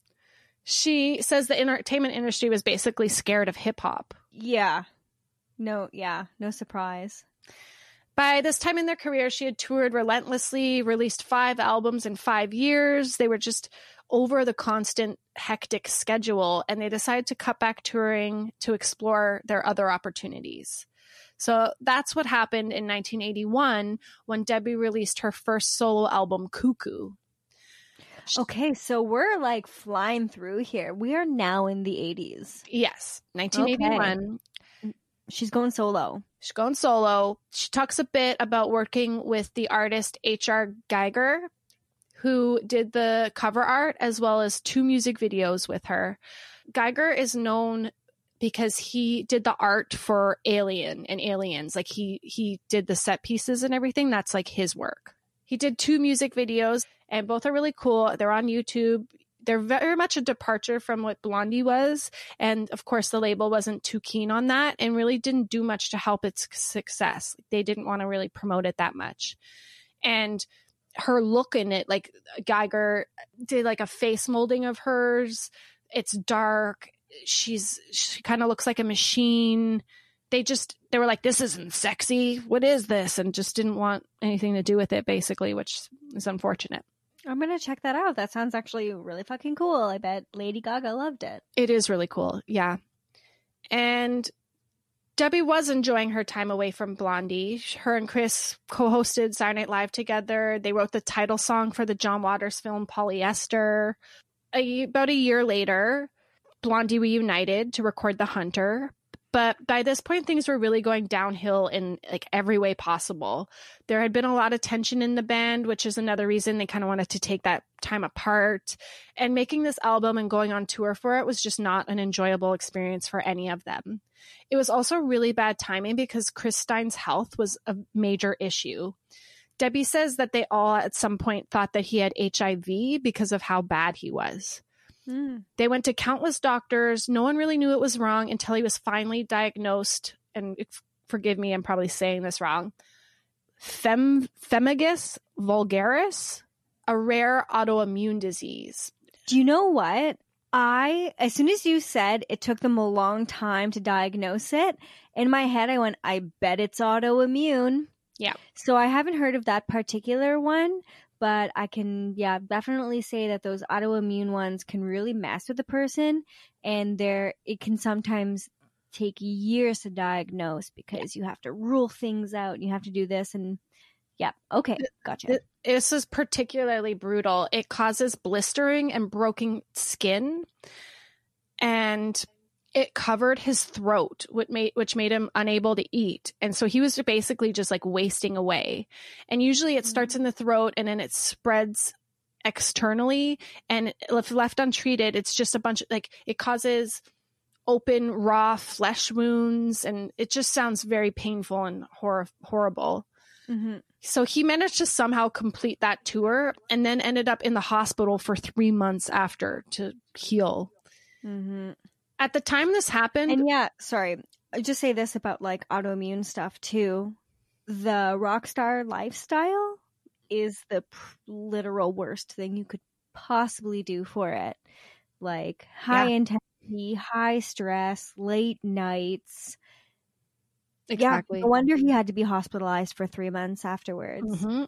She says the entertainment industry was basically scared of hip-hop. Yeah. No, yeah. No surprise. By this time in their career, she had toured relentlessly, released five albums in five years. They were just over the constant hectic schedule, and they decided to cut back touring to explore their other opportunities. So that's what happened in nineteen eighty-one when Debbie released her first solo album, Cuckoo. Okay, so we're like flying through here. We are now in the eighties. Yes, nineteen eighty-one. Okay. She's going solo. She's going solo. She talks a bit about working with the artist H R Giger, who did the cover art as well as two music videos with her. Giger is known because he did the art for Alien and Aliens. Like he he did the set pieces and everything. That's like his work. He did two music videos, and both are really cool. They're on YouTube. They're very much a departure from what Blondie was. And of course, the label wasn't too keen on that and really didn't do much to help its success. They didn't want to really promote it that much. And her look in it, like Giger did like a face molding of hers. It's dark. She's, she kind of looks like a machine. They just, they were like, this isn't sexy. What is this? And just didn't want anything to do with it, basically, which is unfortunate. I'm going to check that out. That sounds actually really fucking cool. I bet Lady Gaga loved it. It is really cool. Yeah. And Debbie was enjoying her time away from Blondie. Her and Chris co-hosted Saturday Night Live together. They wrote the title song for the John Waters film Polyester. A, about a year later, Blondie reunited to record The Hunter. But by this point, things were really going downhill in like every way possible. There had been a lot of tension in the band, which is another reason they kind of wanted to take that time apart. And making this album and going on tour for it was just not an enjoyable experience for any of them. It was also really bad timing because Chris Stein's health was a major issue. Debbie says that they all at some point thought that he had H I V because of how bad he was. Mm. They went to countless doctors. No one really knew it was wrong until he was finally diagnosed, and forgive me, I'm probably saying this wrong, Fem- Pemphigus vulgaris, a rare autoimmune disease. Do you know what? I, as soon as you said it took them a long time to diagnose it, in my head I went, I bet it's autoimmune. Yeah. So I haven't heard of that particular one, but I can, yeah, definitely say that those autoimmune ones can really mess with the person, and there it can sometimes take years to diagnose because you have to rule things out and you have to do this and yeah. Okay. Gotcha. This is particularly brutal. It causes blistering and broken skin, and it covered his throat, which made, which made him unable to eat. And so he was basically just like wasting away. And usually it starts in the throat and then it spreads externally. And if left untreated, it's just a bunch of like, it causes open, raw flesh wounds. And it just sounds very painful and hor- horrible. Mm-hmm. So he managed to somehow complete that tour and then ended up in the hospital for three months after to heal. Mm-hmm. At the time this happened... And yeah, sorry, I just say this about like autoimmune stuff too. The rock star lifestyle is the pr- literal worst thing you could possibly do for it. Like high Yeah. intensity, high stress, late nights. Exactly. Yeah, no wonder he had to be hospitalized for three months afterwards. Mm-hmm.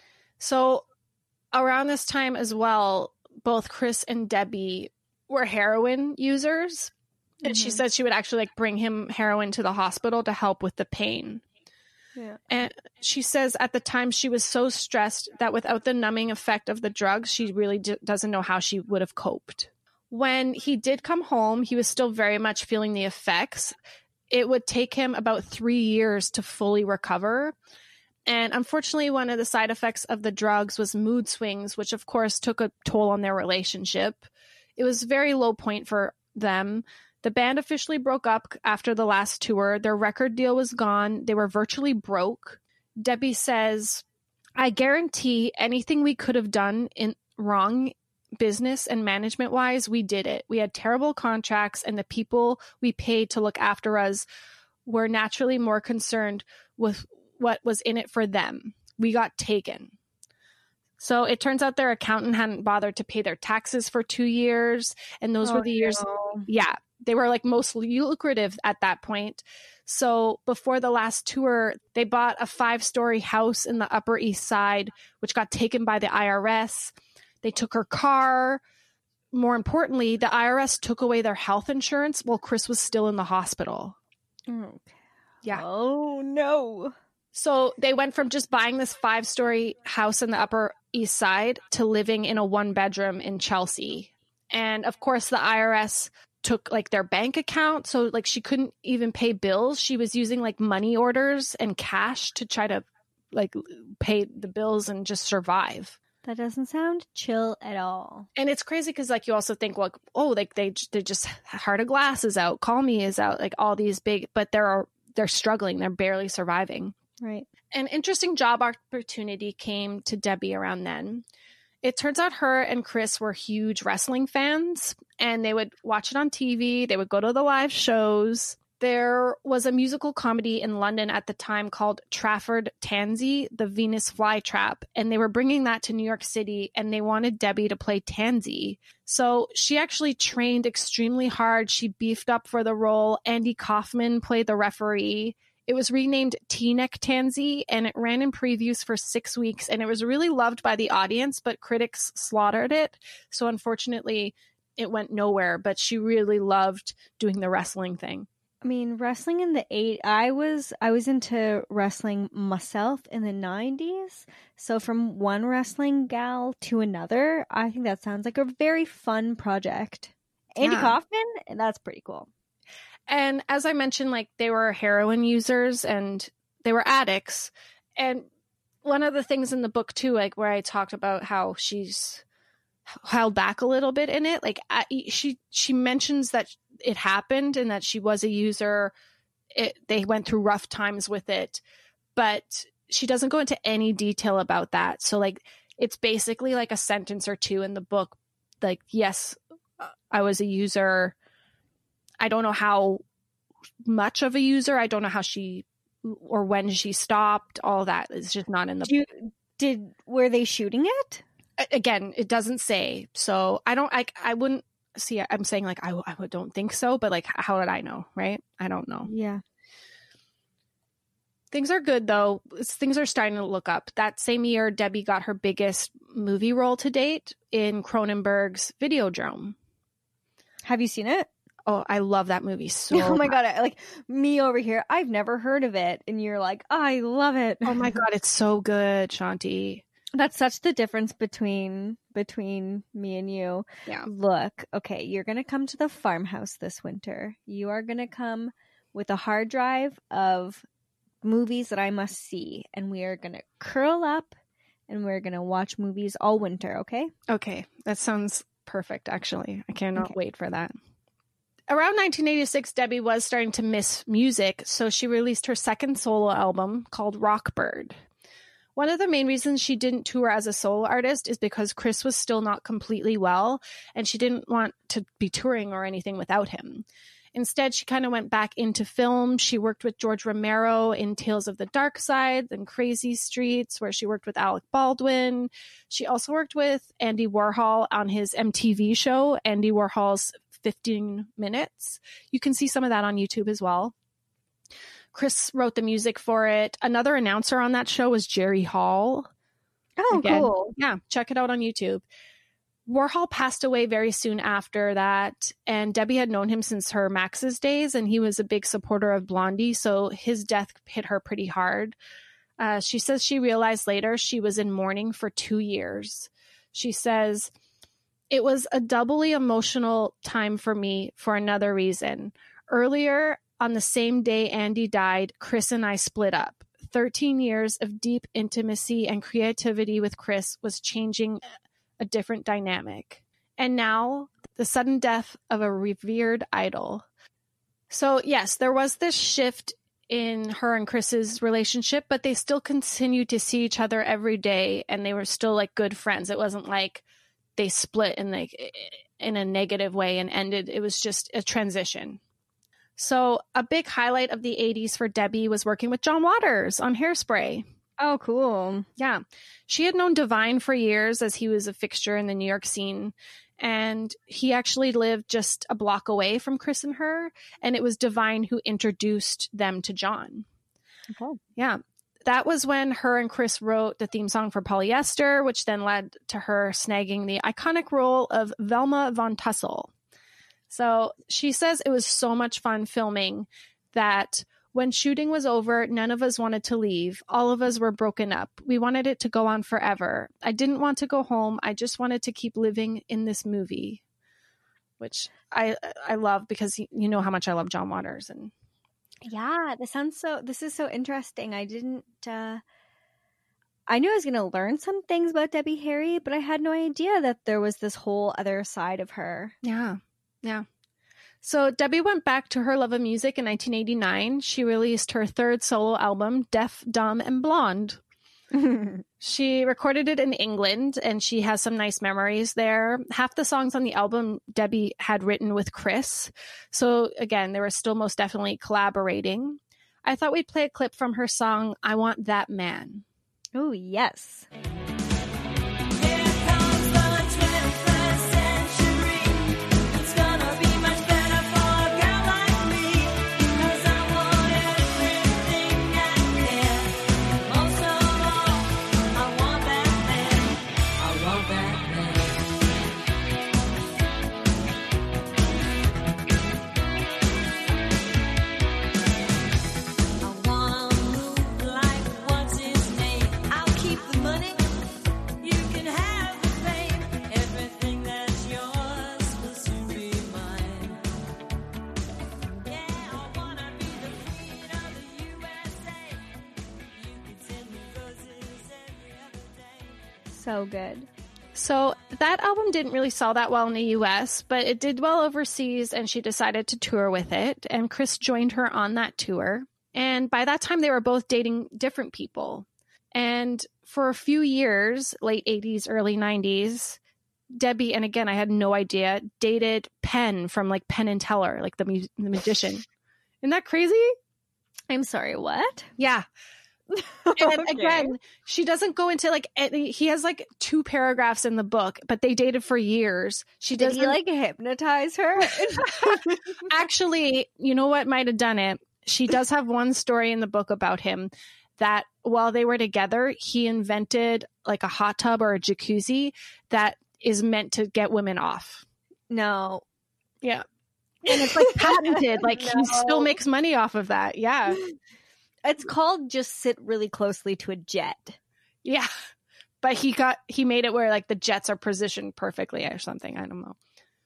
So around this time as well, both Chris and Debbie were heroin users. And Mm-hmm. she said she would actually like bring him heroin to the hospital to help with the pain. Yeah. And she says at the time she was so stressed that without the numbing effect of the drugs, she really d- doesn't know how she would have coped. When he did come home, he was still very much feeling the effects. It would take him about three years to fully recover. And unfortunately, one of the side effects of the drugs was mood swings, which of course took a toll on their relationship. It was a very low point for them. The band officially broke up after the last tour. Their record deal was gone. They were virtually broke. Debbie says, I guarantee anything we could have done in wrong business and management wise, we did it. We had terrible contracts, and the people we paid to look after us were naturally more concerned with what was in it for them. We got taken. So it turns out their accountant hadn't bothered to pay their taxes for two years. And those Oh, were the years. no. Yeah, they were like most lucrative at that point. So before the last tour, they bought a five-story house in the Upper East Side, which got taken by the I R S. They took her car. More importantly, the I R S took away their health insurance while Chris was still in the hospital. Okay. Yeah. Oh, no. So they went from just buying this five-story house in the Upper East Side to living in a one-bedroom in Chelsea. And of course, the I R S took like their bank account. So like she couldn't even pay bills. She was using like money orders and cash to try to like pay the bills and just survive. That doesn't sound chill at all. And it's crazy because like you also think, like, oh, like they they just Heart of Glass is out, Call Me is out, like all these big, but they're they're struggling, they're barely surviving. Right. An interesting job opportunity came to Debbie around then. It turns out her and Chris were huge wrestling fans, and they would watch it on T V. They would go to the live shows. There was a musical comedy in London at the time called Trafford Tansy, The Venus Flytrap, and they were bringing that to New York City, and they wanted Debbie to play Tansy. So she actually trained extremely hard. She beefed up for the role. Andy Kaufman played the referee. It was renamed T-Neck Tansy, and it ran in previews for six weeks, and it was really loved by the audience, but critics slaughtered it. So unfortunately, it went nowhere, but she really loved doing the wrestling thing. I mean, wrestling in the eight, I was I was into wrestling myself in the nineties. So from one wrestling gal to another, I think that sounds like a very fun project. Andy Yeah. Kaufman, that's pretty cool. And as I mentioned, like they were heroin users and they were addicts. And one of the things in the book too, like where I talked about how she's held back a little bit in it, like I, she she mentions that it happened and that she was a user. It, they went through rough times with it, but she doesn't go into any detail about that. So like it's basically like a sentence or two in the book, like, yes, I was a user. I don't know how much of a user. I don't know how she or when she stopped. All that is just not in the Do you, did were they shooting it? Again, it doesn't say. So I don't, I, I wouldn't see, I'm saying like, I, I don't think so, but like, how would I know? Right. I don't know. Yeah. Things are good, though. It's, things are starting to look up. That same year, Debbie got her biggest movie role to date in Cronenberg's Videodrome. Have you seen it? Oh, I love that movie so Oh my much. God. I, like me over here, I've never heard of it. And you're like, I love it. Oh my God, it's so good, Shanti. That's such the difference between between me and you. Yeah. Look, okay, you're going to come to the farmhouse this winter. You are going to come with a hard drive of movies that I must see. And we are going to curl up and we're going to watch movies all winter, okay? Okay, that sounds perfect, actually. I cannot Okay. wait for that. Around nineteen eighty-six, Debbie was starting to miss music, so she released her second solo album called Rockbird. One of the main reasons she didn't tour as a solo artist is because Chris was still not completely well, and she didn't want to be touring or anything without him. Instead, she kind of went back into film. She worked with George Romero in Tales of the Dark Side and Crazy Streets, where she worked with Alec Baldwin. She also worked with Andy Warhol on his M T V show, Andy Warhol's fifteen minutes. You can see some of that on YouTube as well. Chris wrote the music for it. Another announcer on that show was Jerry Hall. Oh, Again, cool. Yeah, check it out on YouTube. Warhol passed away very soon after that, and Debbie had known him since her Max's days, and he was a big supporter of Blondie, so his death hit her pretty hard. Uh, she says she realized later she was in mourning for two years. She says, "It was a doubly emotional time for me for another reason. Earlier, on the same day Andy died, Chris and I split up. thirteen years of deep intimacy and creativity with Chris was changing a different dynamic. And now, the sudden death of a revered idol." So, yes, there was this shift in her and Chris's relationship, but they still continued to see each other every day, and they were still like good friends. It wasn't like they split in like in a negative way and ended. It was just a transition. So, a big highlight of the eighties for Debbie was working with John Waters on Hairspray. Oh, cool. Yeah. She had known Divine for years as he was a fixture in the New York scene. And he actually lived just a block away from Chris and her. And it was Divine who introduced them to John. Okay. Yeah. That was when her and Chris wrote the theme song for Polyester, which then led to her snagging the iconic role of Velma Von Tussle. So she says it was so much fun filming that when shooting was over, none of us wanted to leave. All of us were broken up. We wanted it to go on forever. I didn't want to go home. I just wanted to keep living in this movie, which I I love because you know how much I love John Waters. And Yeah, this sounds so, this is so interesting. I didn't, uh, I knew I was going to learn some things about Debbie Harry, but I had no idea that there was this whole other side of her. yeah, yeah. So Debbie went back to her love of music in nineteen eighty-nine. She released her third solo album, Deaf, Dumb, and Blonde. She recorded it in England, and she has some nice memories there. Half the songs on the album Debbie had written with Chris. So again, they were still most definitely collaborating. I thought we'd play a clip from her song, I Want That Man. Oh, yes. So good. So that album didn't really sell that well in the U S, but it did well overseas, and she decided to tour with it. And Chris joined her on that tour. And by that time, they were both dating different people. And for a few years, late eighties, early nineties, Debbie, and again, I had no idea, dated Penn from like Penn and Teller, like the, mu- the magician. Isn't that crazy? I'm sorry, what? Yeah. And then Okay. again, she doesn't go into like any, he has like two paragraphs in the book, but they dated for years. She Did doesn't he like hypnotize her? actually, you know what might have done it? she does have one story in the book about him that while they were together, he invented like a hot tub or a jacuzzi that is meant to get women off. No. Yeah. And it's like patented. Like No. he still makes money off of that. Yeah. It's called just sit really closely to a jet. Yeah. But he got, he made it where like the jets are positioned perfectly or something. I don't know.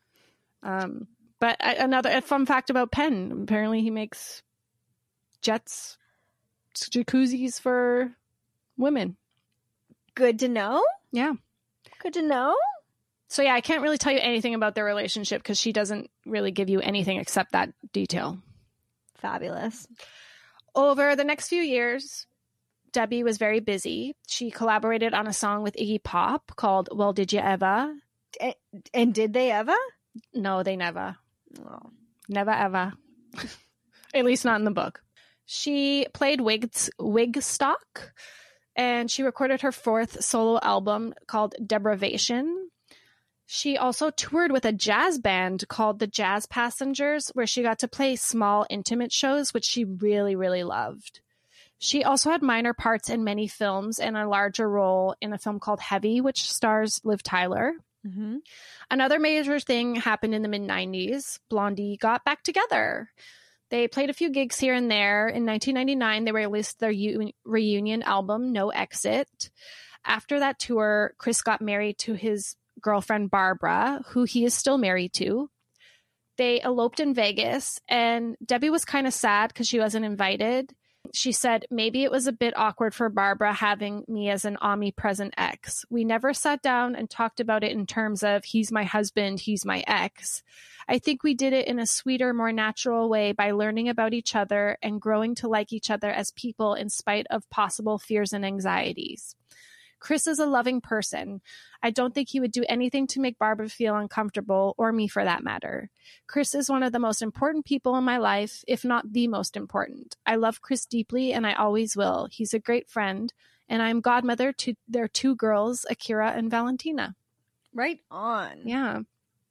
Um, but another a fun fact about Penn, apparently he makes jets, jacuzzis for women. Good to know. Yeah. Good to know. So yeah, I can't really tell you anything about their relationship because she doesn't really give you anything except that detail. Fabulous. Over the next few years, Debbie was very busy. She collaborated on a song with Iggy Pop called Well, Did You Ever? And, and did they ever? No, they never. Oh. Never ever. At least not in the book. She played Wigs, Wigstock, and she recorded her fourth solo album called Deprivation. She also toured with a jazz band called the Jazz Passengers, where she got to play small, intimate shows, which she really, really loved. She also had minor parts in many films and a larger role in a film called Heavy, which stars Liv Tyler. Mm-hmm. Another major thing happened in the mid nineties. Blondie got back together. They played a few gigs here and there. In nineteen ninety-nine, they released their u- reunion album, No Exit. After that tour, Chris got married to his girlfriend, Barbara, who he is still married to. They eloped in Vegas, and Debbie was kind of sad because she wasn't invited. She said, maybe it was a bit awkward for Barbara having me as an omnipresent ex. We never sat down and talked about it in terms of he's my husband, he's my ex. I think we did it in a sweeter, more natural way by learning about each other and growing to like each other as people in spite of possible fears and anxieties. Chris is a loving person. I don't think he would do anything to make Barbara feel uncomfortable, or me for that matter. Chris is one of the most important people in my life, if not the most important. I love Chris deeply, and I always will. He's a great friend, and I'm godmother to their two girls, Akira and Valentina. Right on. Yeah.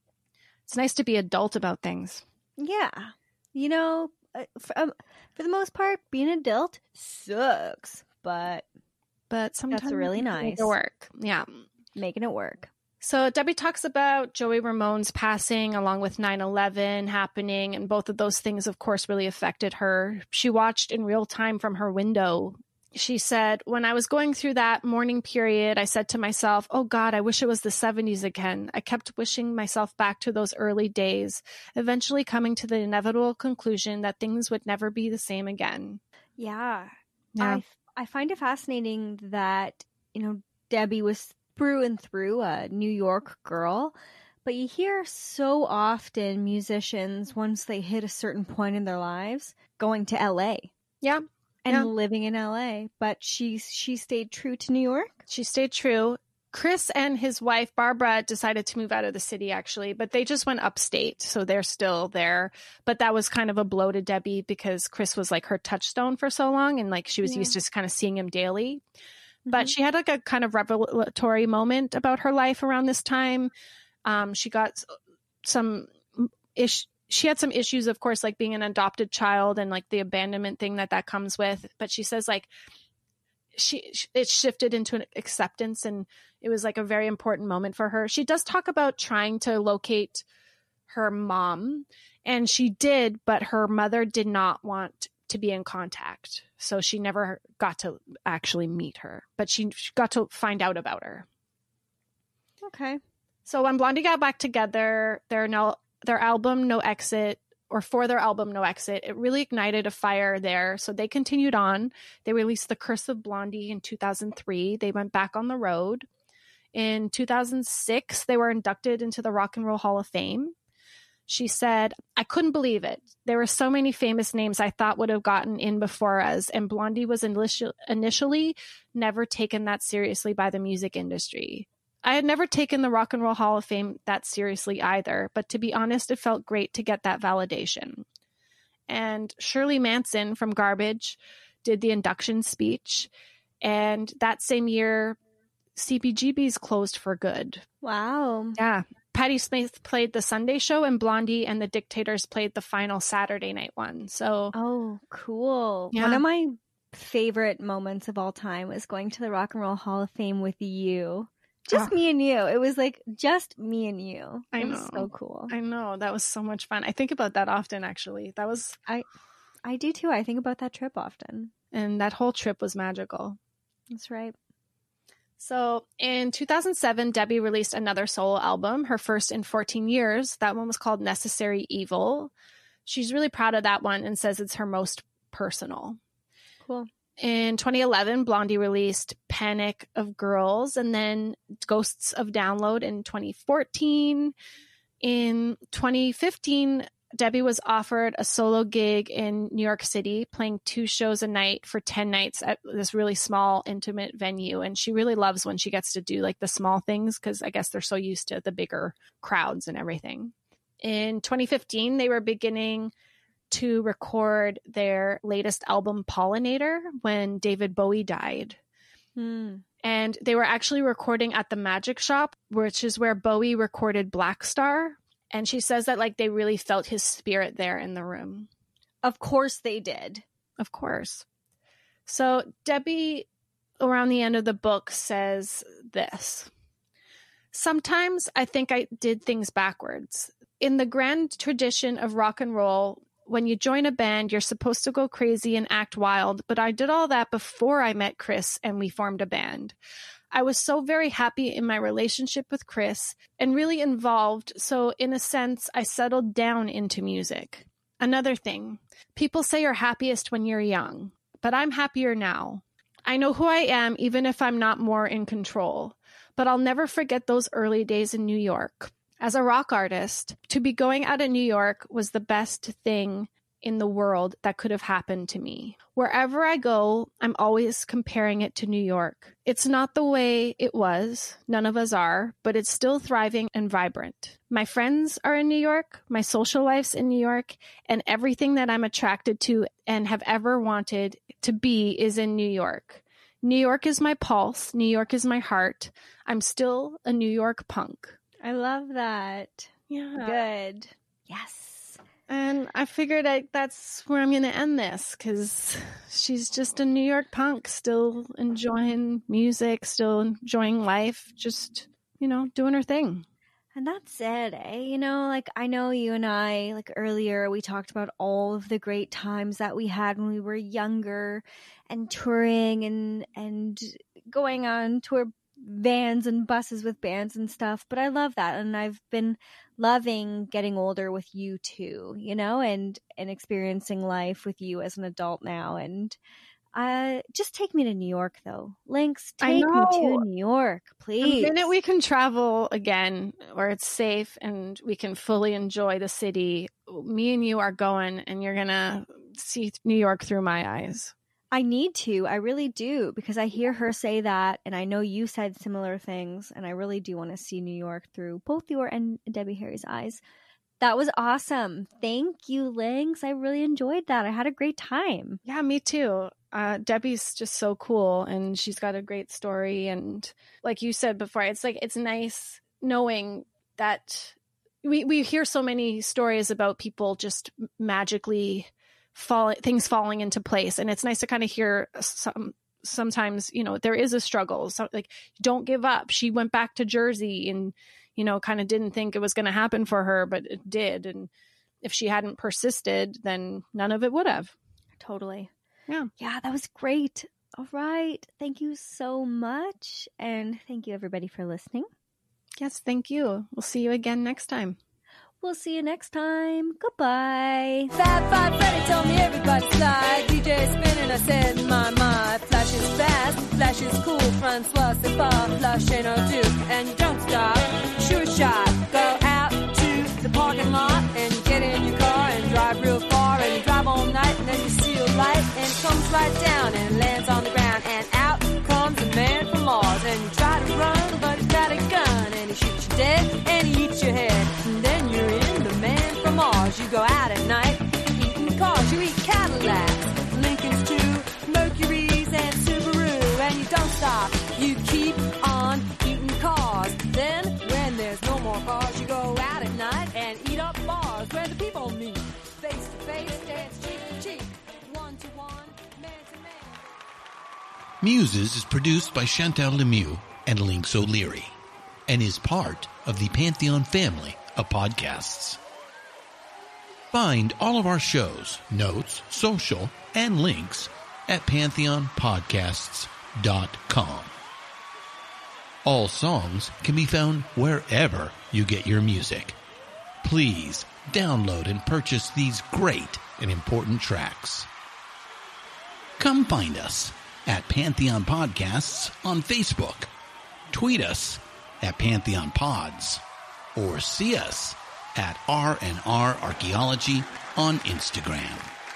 It's nice to be adult about things. Yeah. You know, uh, for, um, for the most part, being an adult sucks, but But sometimes that's really you nice. make it work. Yeah. Making it work. So Debbie talks about Joey Ramone's passing along with nine eleven happening, and both of those things, of course, really affected her. She watched in real time from her window. She said, when I was going through that mourning period, I said to myself, oh God, I wish it was the seventies again. I kept wishing myself back to those early days, eventually coming to the inevitable conclusion that things would never be the same again. Yeah. Yeah. I, I find it fascinating that, you know, Debbie was through and through a New York girl, but you hear so often musicians, once they hit a certain point in their lives, going to L A. Yeah. And Yeah. living in L A, but she she stayed true to New York. She stayed true. Chris and his wife, Barbara, decided to move out of the city, actually, but they just went upstate, so they're still there. But that was kind of a blow to Debbie because Chris was like her touchstone for so long, and like she was Yeah. used to kind of seeing him daily. Mm-hmm. But she had like a kind of revelatory moment about her life around this time. Um, she got some ish. She had some issues, of course, like being an adopted child and like the abandonment thing that that comes with. But she says like she it shifted into an acceptance, and it was like a very important moment for her. She does talk about trying to locate her mom, and she did, but her mother did not want to be in contact. So she never got to actually meet her, but she, she got to find out about her. Okay. So when Blondie got back together, their no, their album No Exit, or for their album No Exit, it really ignited a fire there. So they continued on. They released The Curse of Blondie in two thousand three. They went back on the road. In two thousand six, they were inducted into the Rock and Roll Hall of Fame. She said, I couldn't believe it. There were so many famous names I thought would have gotten in before us, and Blondie was initially, initially never taken that seriously by the music industry. I had never taken the Rock and Roll Hall of Fame that seriously either, but to be honest, it felt great to get that validation. And Shirley Manson from Garbage did the induction speech, and that same year, C B G B's closed for good. Wow. Yeah. Patti Smith played the Sunday show, and Blondie and the Dictators played the final Saturday night one. So, oh, cool. Yeah. One of my favorite moments of all time was going to the Rock and Roll Hall of Fame with you. Just Oh. me and you. It was like just me and you. I It was know. so cool. I know. That was so much fun. I think about that often, actually. That was, I do too. I think about that trip often. and that whole trip was magical. That's right. So in two thousand seven, Debbie released another solo album, her first in fourteen years. That one was called Necessary Evil. She's really proud of that one and says it's her most personal. Cool. In twenty eleven, Blondie released Panic of Girls and then Ghosts of Download in twenty fourteen. In twenty fifteen, Debbie was offered a solo gig in New York City, playing two shows a night for ten nights at this really small, intimate venue. And she really loves when she gets to do like the small things because I guess they're so used to the bigger crowds and everything. In twenty fifteen, they were beginning to record their latest album, Pollinator, when David Bowie died. Hmm. And they were actually recording at the Magic Shop, which is where Bowie recorded Black Star. And she says that like they really felt his spirit there in the room. Of course they did. Of course. So Debbie, around the end of the book, says this. Sometimes I think I did things backwards. In the grand tradition of rock and roll, when you join a band, you're supposed to go crazy and act wild, but I did all that before I met Chris and we formed a band. I was so very happy in my relationship with Chris and really involved, so in a sense, I settled down into music. Another thing, people say you're happiest when you're young, but I'm happier now. I know who I am even if I'm not more in control, but I'll never forget those early days in New York. As a rock artist, to be going out of New York was the best thing in the world that could have happened to me. Wherever I go, I'm always comparing it to New York. It's not the way it was, none of us are, but it's still thriving and vibrant. My friends are in New York, my social life's in New York, and everything that I'm attracted to and have ever wanted to be is in New York. New York is my pulse, New York is my heart. I'm still a New York punk. I love that. Yeah. Good. Yes. And I figured I, that's where I'm going to end this because she's just a New York punk, still enjoying music, still enjoying life, just, you know, doing her thing. And that's it, eh? You know, like I know you and I, like earlier, we talked about all of the great times that we had when we were younger and touring and, and going on tour vans and buses with bands and stuff. But I love that. And I've been loving getting older with you too, you know, and, and experiencing life with you as an adult now. And uh, just take me to New York though. Lynx, take me to New York, please. The minute we can travel again where it's safe and we can fully enjoy the city, me and you are going and you're going to see New York through my eyes. I need to. I really do, because I hear her say that, and I know you said similar things, and I really do want to see New York through both your and Debbie Harry's eyes. That was awesome. Thank you, Lynx. I really enjoyed that. I had a great time. Yeah, me too. Uh, Debbie's just so cool, and she's got a great story. And like you said before, it's like it's nice knowing that we we hear so many stories about people just magically fall things falling into place, and it's nice to kind of hear some sometimes, you know, there is a struggle, so like don't give up. She went back to Jersey and, you know, kind of didn't think it was going to happen for her, but it did. And if she hadn't persisted, then none of it would have. Totally. Yeah. Yeah, that was great. All right. Thank you so much. And thank you everybody for listening. Yes, thank you. We'll see you again next time. We'll see you next time. Goodbye. Fab Five Freddy told me everybody slide. D J spinning, I said in my mind. Flash is fast, flash is cool. Francois, c'est pas flash ain't no do. And you don't stop, sure shot. Go out to the parking lot and get in your car and drive real far. And you drive all night and then you see a light and it comes right down and lands on the ground. And out comes a man from Mars. And you try to run, but he's got a gun. And he shoots you dead and he eats your head. And then you're in the man from Mars. You go out at night eating cars. You eat Cadillacs, Lincolns too, Mercuries and Subaru. And you don't stop. You keep on eating cars. Then when there's no more cars, you Muses is produced by Chantal Lemieux and Lynx O'Leary and is part of the Pantheon family of podcasts. Find all of our shows, notes, social, and links at pantheon podcasts dot com. All songs can be found wherever you get your music. Please download and purchase these great and important tracks. Come find us at Pantheon Podcasts on Facebook. Tweet us at Pantheon Pods, or see us at R and R Archaeology on Instagram.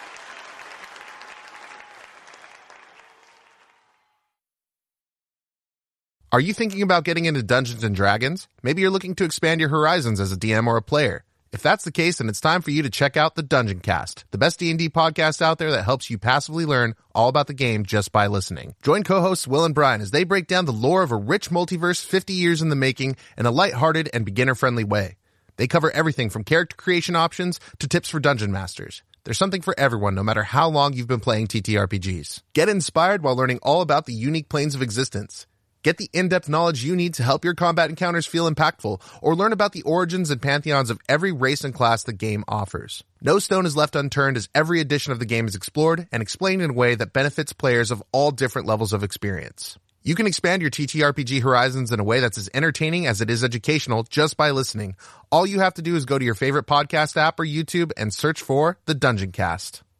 Are you thinking about getting into Dungeons and Dragons? Maybe you're looking to expand your horizons as a D M or a player. If that's the case, then it's time for you to check out the Dungeon Cast, the best D and D podcast out there that helps you passively learn all about the game just by listening. Join co-hosts Will and Brian as they break down the lore of a rich multiverse fifty years in the making in a lighthearted and beginner-friendly way. They cover everything from character creation options to tips for dungeon masters. There's something for everyone, no matter how long you've been playing T T R P Gs. Get inspired while learning all about the unique planes of existence. Get the in-depth knowledge you need to help your combat encounters feel impactful, or learn about the origins and pantheons of every race and class the game offers. No stone is left unturned as every edition of the game is explored and explained in a way that benefits players of all different levels of experience. You can expand your T T R P G horizons in a way that's as entertaining as it is educational just by listening. All you have to do is go to your favorite podcast app or YouTube and search for The Dungeon Cast.